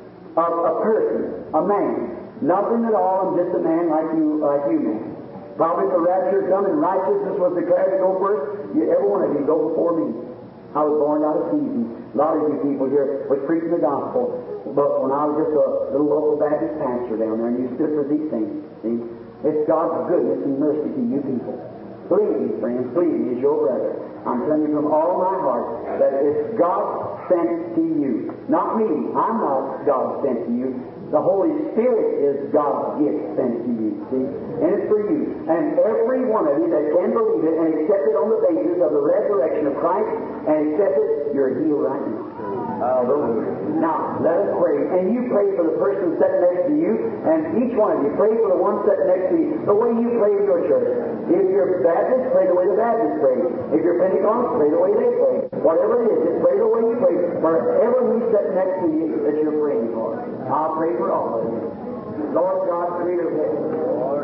a person, a man, nothing at all, I'm just a man like you man. Probably the rapture come and righteousness was declared to go first. Every one of you go before me. I was born out of season. A lot of you people here was preaching the gospel, but when I was just a little local Baptist pastor down there, and you stood for these things. See, it's God's goodness and mercy to you people. Believe me, friends, believe me as your brother. I'm telling you from all my heart that it's God sent to you. Not me. I'm not God sent to you. The Holy Spirit is God's gift sent to you, see? And it's for you. And every one of you that can believe it and accept it on the basis of the resurrection of Christ and accept it, you're healed right now. Hallelujah. Now, let us pray. And you pray for the person sitting next to you, and each one of you pray for the one sitting next to you, the way you pray in your church. If you're Baptist, pray the way the Baptists pray. If you're Pentecost, pray the way they pray. Whatever it is, just pray the way you pray. Wherever who's sitting next to you that you're praying for. I'll pray for all of you. Lord God, Creator of heaven.